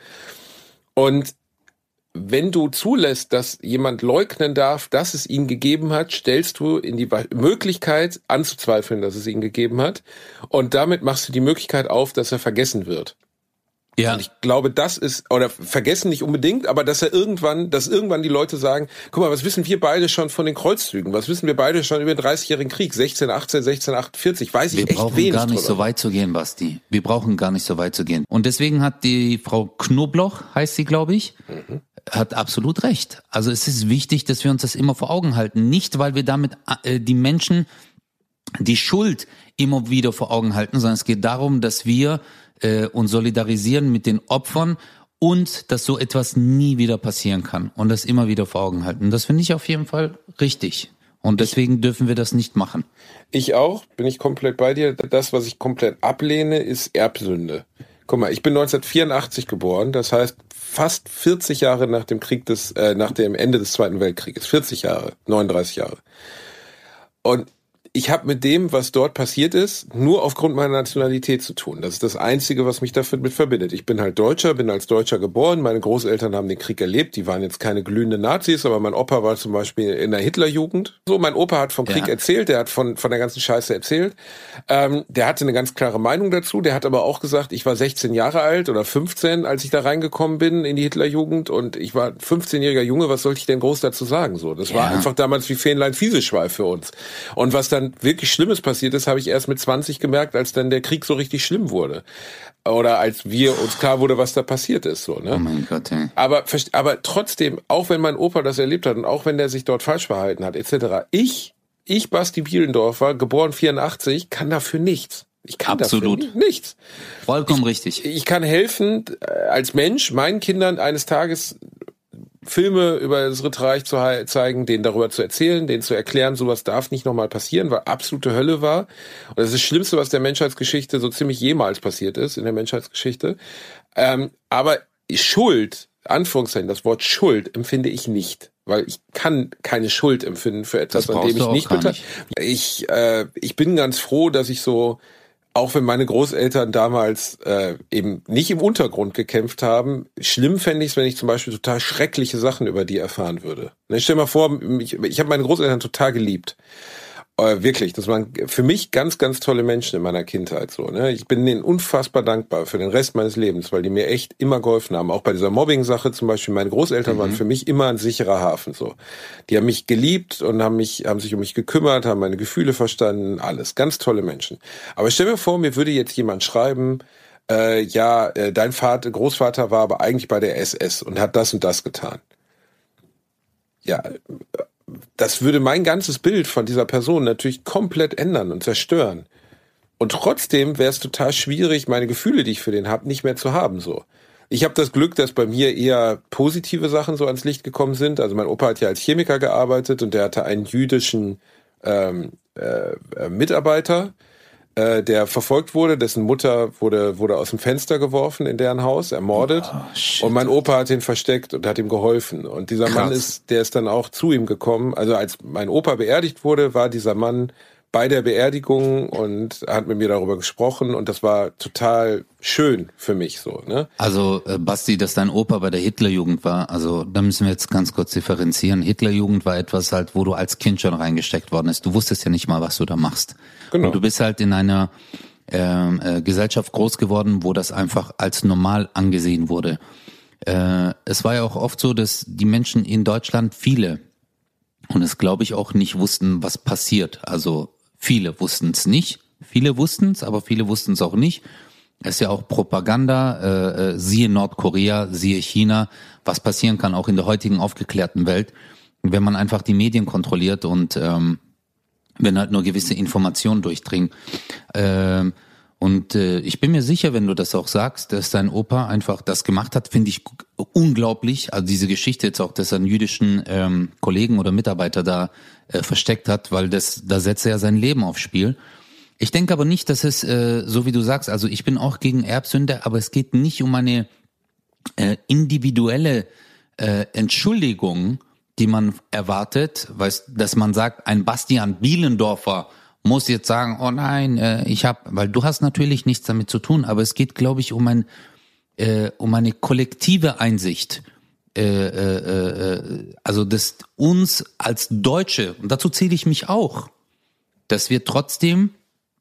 Und wenn du zulässt, dass jemand leugnen darf, dass es ihn gegeben hat, stellst du in die Möglichkeit anzuzweifeln, dass es ihn gegeben hat. Und damit machst du die Möglichkeit auf, dass er vergessen wird.
Ja.
Und ich glaube, das ist, oder vergessen nicht unbedingt, aber dass er irgendwann, dass irgendwann die Leute sagen, guck mal, was wissen wir beide schon von den Kreuzzügen? Was wissen wir beide schon über den dreißigjährigen Krieg? sechzehn achtzehn, sechzehnhundertachtundvierzig, weiß ich
Wir
echt
brauchen
wenig
gar nicht
drüber.
so weit zu gehen, Basti. Wir brauchen gar nicht so weit zu gehen. Und deswegen hat die Frau Knobloch, heißt sie, glaube ich, mhm. hat absolut recht. Also es ist wichtig, dass wir uns das immer vor Augen halten. Nicht, weil wir damit äh, die Menschen die Schuld immer wieder vor Augen halten, sondern es geht darum, dass wir äh, uns solidarisieren mit den Opfern und dass so etwas nie wieder passieren kann und das immer wieder vor Augen halten. Das finde ich auf jeden Fall richtig. Und deswegen dürfen wir das nicht machen.
Ich auch, bin ich komplett bei dir. Das, was ich komplett ablehne, ist Erbsünde. Guck mal, ich bin neunzehnhundertvierundachtzig geboren, das heißt fast vierzig Jahre nach dem Krieg des, äh, nach dem Ende des Zweiten Weltkrieges. vierzig Jahre, neununddreißig Jahre. Und ich habe mit dem, was dort passiert ist, nur aufgrund meiner Nationalität zu tun. Das ist das Einzige, was mich damit verbindet. Ich bin halt Deutscher, bin als Deutscher geboren. Meine Großeltern haben den Krieg erlebt. Die waren jetzt keine glühenden Nazis, aber mein Opa war zum Beispiel in der Hitlerjugend. So, mein Opa hat vom Krieg
Ja.
erzählt, der hat von von der ganzen Scheiße erzählt. Ähm, der hatte eine ganz klare Meinung dazu. Der hat aber auch gesagt, ich war sechzehn Jahre alt oder fünfzehn, als ich da reingekommen bin in die Hitlerjugend und ich war fünfzehnjähriger Junge. Was sollte ich denn groß dazu sagen? So, das war
Ja.
einfach damals wie Fähnlein Fieselschweif für uns. Und was dann wirklich Schlimmes passiert ist, habe ich erst mit zwanzig gemerkt, als dann der Krieg so richtig schlimm wurde. Oder als wir uns klar wurde, was da passiert ist. So, ne?
Oh mein Gott, ey.
Aber, aber trotzdem, auch wenn mein Opa das erlebt hat und auch wenn der sich dort falsch verhalten hat, et cetera, ich, ich, Basti Bielendorfer, geboren vierundachtzig, kann dafür nichts. Ich kann
Absolut.
dafür nichts.
Vollkommen richtig.
Ich kann helfen, äh, als Mensch, meinen Kindern eines Tages Filme über das Dritte Reich zu he- zeigen, denen darüber zu erzählen, denen zu erklären, sowas darf nicht nochmal passieren, weil absolute Hölle war. Und das ist das Schlimmste, was der Menschheitsgeschichte so ziemlich jemals passiert ist, in der Menschheitsgeschichte. Ähm, aber Schuld, Anführungszeichen, das Wort Schuld empfinde ich nicht. Weil ich kann keine Schuld empfinden für etwas,
Das
an dem
brauchst du
ich
auch
nicht
gar
beteiligt. Ich, äh, ich bin ganz froh, dass ich so, auch wenn meine Großeltern damals äh, eben nicht im Untergrund gekämpft haben, schlimm fände ich es, wenn ich zum Beispiel total schreckliche Sachen über die erfahren würde. Ne, stell dir mal vor, ich, ich habe meine Großeltern total geliebt. Äh, wirklich, das waren für mich ganz, ganz tolle Menschen in meiner Kindheit. So, ne? Ich bin denen unfassbar dankbar für den Rest meines Lebens, weil die mir echt immer geholfen haben. Auch bei dieser Mobbing-Sache zum Beispiel, meine Großeltern mhm. waren für mich immer ein sicherer Hafen. So, die haben mich geliebt und haben mich, haben sich um mich gekümmert, haben meine Gefühle verstanden, alles. Ganz tolle Menschen. Aber stell mir vor, mir würde jetzt jemand schreiben, äh, ja, äh, dein Vater, Großvater war aber eigentlich bei der S S und hat das und das getan. Ja, das würde mein ganzes Bild von dieser Person natürlich komplett ändern und zerstören. Und trotzdem wäre es total schwierig, meine Gefühle, die ich für den habe, nicht mehr zu haben. So, ich habe das Glück, dass bei mir eher positive Sachen so ans Licht gekommen sind. Also mein Opa hat ja als Chemiker gearbeitet und der hatte einen jüdischen ähm, äh, Mitarbeiter, äh, der verfolgt wurde, dessen Mutter wurde wurde aus dem Fenster geworfen in deren Haus, ermordet. Oh, und mein Opa hat ihn versteckt und hat ihm geholfen. Und dieser Krass. Mann ist, der ist dann auch zu ihm gekommen. Also als mein Opa beerdigt wurde, war dieser Mann bei der Beerdigung und hat mit mir darüber gesprochen und das war total schön für mich so, ne?
Also äh, Basti, dass dein Opa bei der Hitlerjugend war, also da müssen wir jetzt ganz kurz differenzieren. Hitlerjugend war etwas halt, wo du als Kind schon reingesteckt worden bist. Du wusstest ja nicht mal, was du da machst. Genau. Und du bist halt in einer äh, äh, Gesellschaft groß geworden, wo das einfach als normal angesehen wurde. Äh, es war ja auch oft so, dass die Menschen in Deutschland, viele, und es glaube ich auch nicht wussten, was passiert. Also viele wussten es nicht, viele wussten es, aber viele wussten es auch nicht. Es ist ja auch Propaganda, äh, siehe Nordkorea, siehe China, was passieren kann, auch in der heutigen aufgeklärten Welt, wenn man einfach die Medien kontrolliert und ähm, wenn halt nur gewisse Informationen durchdringen. Ähm, und äh, ich bin mir sicher, wenn du das auch sagst, dass dein Opa einfach das gemacht hat, finde ich unglaublich. Also diese Geschichte jetzt auch, dass er einen jüdischen ähm, Kollegen oder Mitarbeiter da äh, versteckt hat, weil das da setzt er ja sein Leben aufs Spiel. Ich denke aber nicht, dass es, äh, so wie du sagst, also ich bin auch gegen Erbsünde, aber es geht nicht um eine äh, individuelle äh, Entschuldigung, die man erwartet, weißt, dass man sagt, ein Bastian Bielendorfer muss jetzt sagen, oh nein, äh, ich habe, weil du hast natürlich nichts damit zu tun, aber es geht, glaube ich, um ein äh, um eine kollektive Einsicht, äh, äh, äh, also dass uns als Deutsche, und dazu zähle ich mich auch, dass wir trotzdem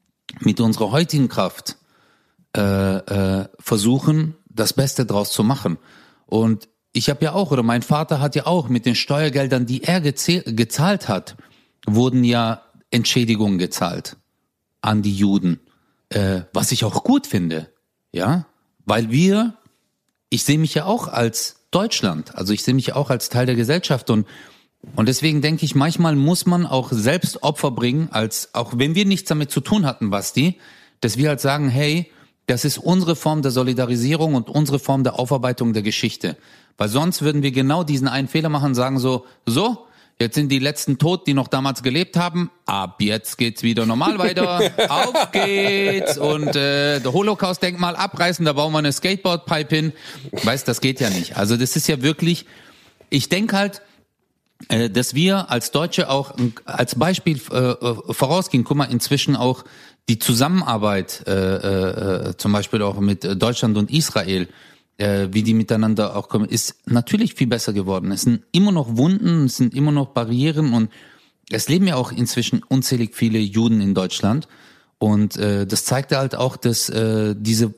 mit unserer heutigen Kraft äh, äh, versuchen, das Beste draus zu machen. Und ich habe ja auch, oder mein Vater hat ja auch mit den Steuergeldern, die er geze- gezahlt hat, wurden ja Entschädigungen gezahlt an die Juden, äh, was ich auch gut finde, ja, weil wir, ich sehe mich ja auch als Deutschland, also ich sehe mich ja auch als Teil der Gesellschaft und und deswegen denke ich, manchmal muss man auch selbst Opfer bringen, als auch wenn wir nichts damit zu tun hatten, Basti, dass wir halt sagen, hey, das ist unsere Form der Solidarisierung und unsere Form der Aufarbeitung der Geschichte, weil sonst würden wir genau diesen einen Fehler machen, sagen so, so, jetzt sind die letzten tot, die noch damals gelebt haben. Ab jetzt geht's wieder normal weiter. Auf geht's. Und äh, der Holocaust-Denkmal abreißen, da bauen wir eine Skateboard-Pipe hin. Weißt, das geht ja nicht. Also das ist ja wirklich, ich denke halt, äh, dass wir als Deutsche auch äh, als Beispiel äh, vorausgehen. Guck mal, inzwischen auch die Zusammenarbeit, äh, äh, zum Beispiel auch mit Deutschland und Israel, äh, wie die miteinander auch kommen, ist natürlich viel besser geworden. Es sind immer noch Wunden, es sind immer noch Barrieren und es leben ja auch inzwischen unzählig viele Juden in Deutschland und äh, das zeigt halt auch, dass äh, diese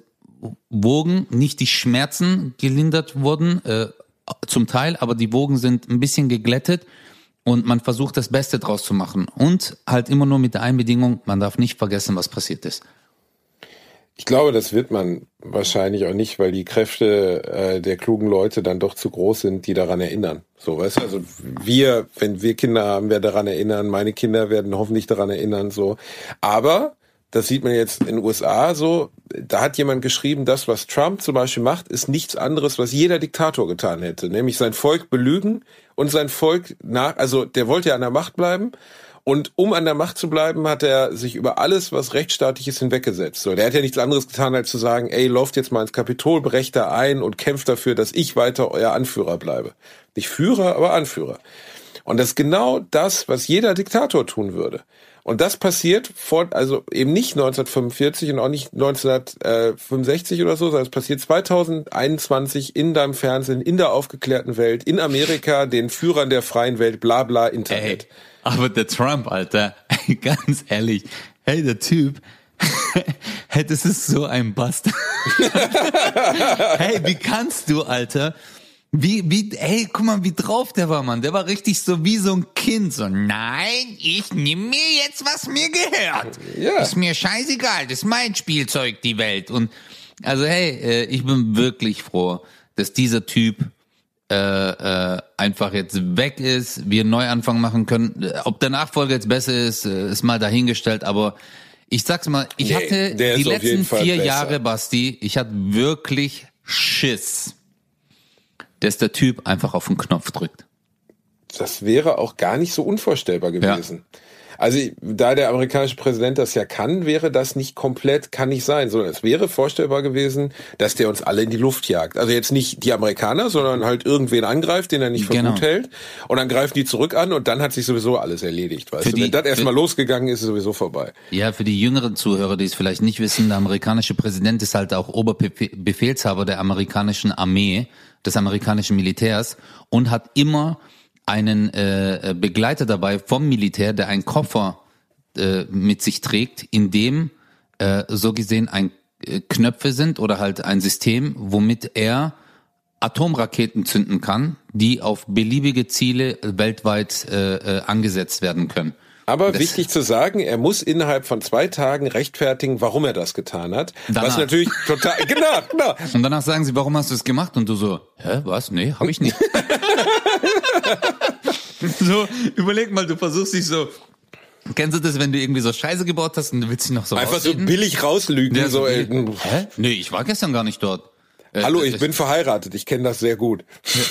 Wogen, nicht die Schmerzen gelindert wurden, äh, zum Teil, aber die Wogen sind ein bisschen geglättet und man versucht das Beste draus zu machen und halt immer nur mit der Einbedingung, man darf nicht vergessen, was passiert ist.
Ich glaube, das wird man wahrscheinlich auch nicht, weil die Kräfte äh, der klugen Leute dann doch zu groß sind, die daran erinnern. So, weißt du, also wir, wenn wir Kinder haben, werden daran erinnern, meine Kinder werden hoffentlich daran erinnern, so. Aber das sieht man jetzt in den U S A so, da hat jemand geschrieben, das, was Trump zum Beispiel macht, ist nichts anderes, was jeder Diktator getan hätte, nämlich sein Volk belügen und sein Volk nach, also der wollte ja an der Macht bleiben. Und um an der Macht zu bleiben, hat er sich über alles, was rechtsstaatlich ist, hinweggesetzt. So, der hat ja nichts anderes getan, als zu sagen, ey, lauft jetzt mal ins Kapitol, brecht da ein und kämpft dafür, dass ich weiter euer Anführer bleibe. Nicht Führer, aber Anführer. Und das ist genau das, was jeder Diktator tun würde. Und das passiert vor, also eben nicht neunzehnhundertfünfundvierzig und auch nicht neunzehnhundertfünfundsechzig oder so, sondern es passiert zweitausendeinundzwanzig in deinem Fernsehen, in der aufgeklärten Welt, in Amerika, den Führern der freien Welt, bla bla, Internet.
Ey, aber der Trump, Alter, ganz ehrlich, hey, der Typ, hey, das ist so ein Bastard. Hey, wie kannst du, Alter, Wie, wie, hey, guck mal, wie drauf der war, Mann. Der war richtig so wie so ein Kind. So, nein, ich nehme mir jetzt, was mir gehört. Ja. Ist mir scheißegal, das ist mein Spielzeug, die Welt. Und also, hey, äh, ich bin wirklich froh, dass dieser Typ äh, äh, einfach jetzt weg ist, wir einen Neuanfang machen können. Ob der Nachfolger jetzt besser ist, äh, ist mal dahingestellt. Aber ich sag's mal, ich nee, hatte die letzten vier besser. Jahre, Basti, ich hatte wirklich Schiss, dass der Typ einfach auf den Knopf drückt.
Das wäre auch gar nicht so unvorstellbar gewesen. Ja. Also da der amerikanische Präsident das ja kann, wäre das nicht komplett, kann nicht sein, sondern es wäre vorstellbar gewesen, dass der uns alle in die Luft jagt. Also jetzt nicht die Amerikaner, sondern halt irgendwen angreift, den er nicht für
Genau.
gut hält. Und dann greifen die zurück an und dann hat sich sowieso alles erledigt. Weißt
Für
du?
die-
Wenn das erstmal
für-
losgegangen ist, ist es sowieso vorbei.
Ja, für die jüngeren Zuhörer, die es vielleicht nicht wissen, der amerikanische Präsident ist halt auch Oberbefehlshaber der amerikanischen Armee, des amerikanischen Militärs und hat immer einen äh, Begleiter dabei vom Militär, der einen Koffer äh, mit sich trägt, in dem äh, so gesehen ein äh, Knöpfe sind oder halt ein System, womit er Atomraketen zünden kann, die auf beliebige Ziele weltweit äh, äh, angesetzt werden können.
Aber
Das-
wichtig zu sagen, er muss innerhalb von zwei Tagen rechtfertigen, warum er das getan hat.
Danach.
Was natürlich total, genau, genau.
Und danach sagen sie, warum hast du es gemacht? Und du so, hä, was? Nee, hab ich nicht. So, überleg mal, du versuchst dich so, kennst du das, wenn du irgendwie so Scheiße gebaut hast und du willst dich noch so
Einfach so
rausreden?
billig rauslügen.
Ja,
so,
so
ey,
billig. Hä? Nee, ich war gestern gar nicht dort. Äh,
hallo,
äh,
ich bin verheiratet, ich kenne das sehr gut.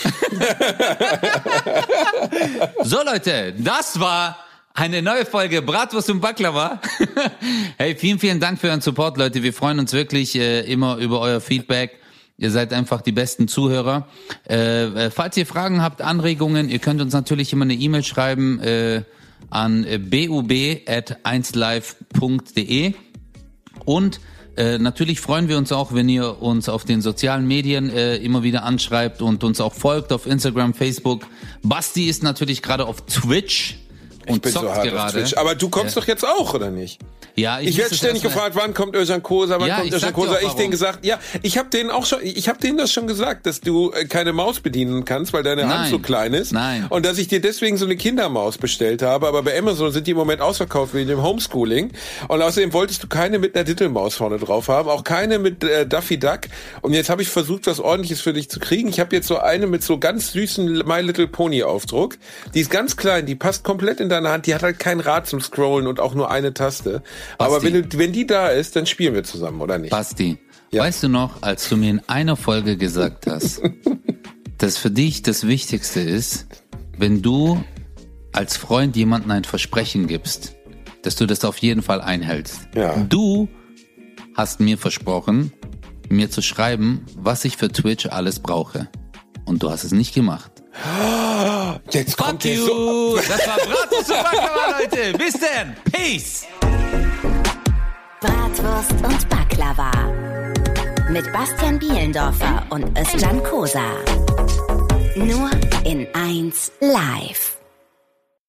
So Leute, das war eine neue Folge Bratwurst und Baklava. Hey, vielen, vielen Dank für euren Support, Leute. Wir freuen uns wirklich äh, immer über euer Feedback. Ihr seid einfach die besten Zuhörer. Äh, äh, falls ihr Fragen habt, Anregungen, ihr könnt uns natürlich immer eine E-Mail schreiben äh, an äh, bub at eins live punkt de. Und äh, natürlich freuen wir uns auch, wenn ihr uns auf den sozialen Medien äh, immer wieder anschreibt und uns auch folgt auf Instagram, Facebook. Basti ist natürlich gerade auf Twitch und
Ich bin
zockt
so hart
gerade.
auf Twitch. Aber du kommst doch jetzt auch, oder nicht?
Ja,
Ich
muss
werde
es
ständig
erst mal-
gefragt, wann kommt Özcan Kosa, wann
Ja,
kommt
ich
Özcan
sag dir
Kosa.
auch
Ich
warum.
denen gesagt, ja, ich habe denen auch schon, ich habe denen das schon gesagt, dass du äh, keine Maus bedienen kannst, weil deine Hand
Nein.
so klein ist.
Nein.
Und dass ich dir deswegen so eine Kindermaus bestellt habe, aber bei Amazon sind die im Moment ausverkauft wegen dem Homeschooling. Und außerdem wolltest du keine mit einer Dittelmaus vorne drauf haben, auch keine mit äh, Daffy Duck. Und jetzt habe ich versucht, was Ordentliches für dich zu kriegen. Ich habe jetzt so eine mit so ganz süßen My Little Pony Aufdruck. Die ist ganz klein, die passt komplett in deine Hand. Die hat halt kein Rad zum Scrollen und auch nur eine Taste. Aber wenn, du, wenn die da ist, dann spielen wir zusammen, oder nicht?
Basti,
Ja.
weißt du noch, als du mir in einer Folge gesagt hast, dass für dich das Wichtigste ist, wenn du als Freund jemandem ein Versprechen gibst, dass du das auf jeden Fall einhältst.
Ja.
Du hast mir versprochen, mir zu schreiben, was ich für Twitch alles brauche. Und du hast es nicht gemacht.
Jetzt
Fuck
kommt der
you!
so.
Das war Bratwurst und Baklava, Leute! Bis denn! Peace!
Bratwurst und Baklava. Mit Bastian Bielendorfer und Özcan Kosa. Nur in eins Live.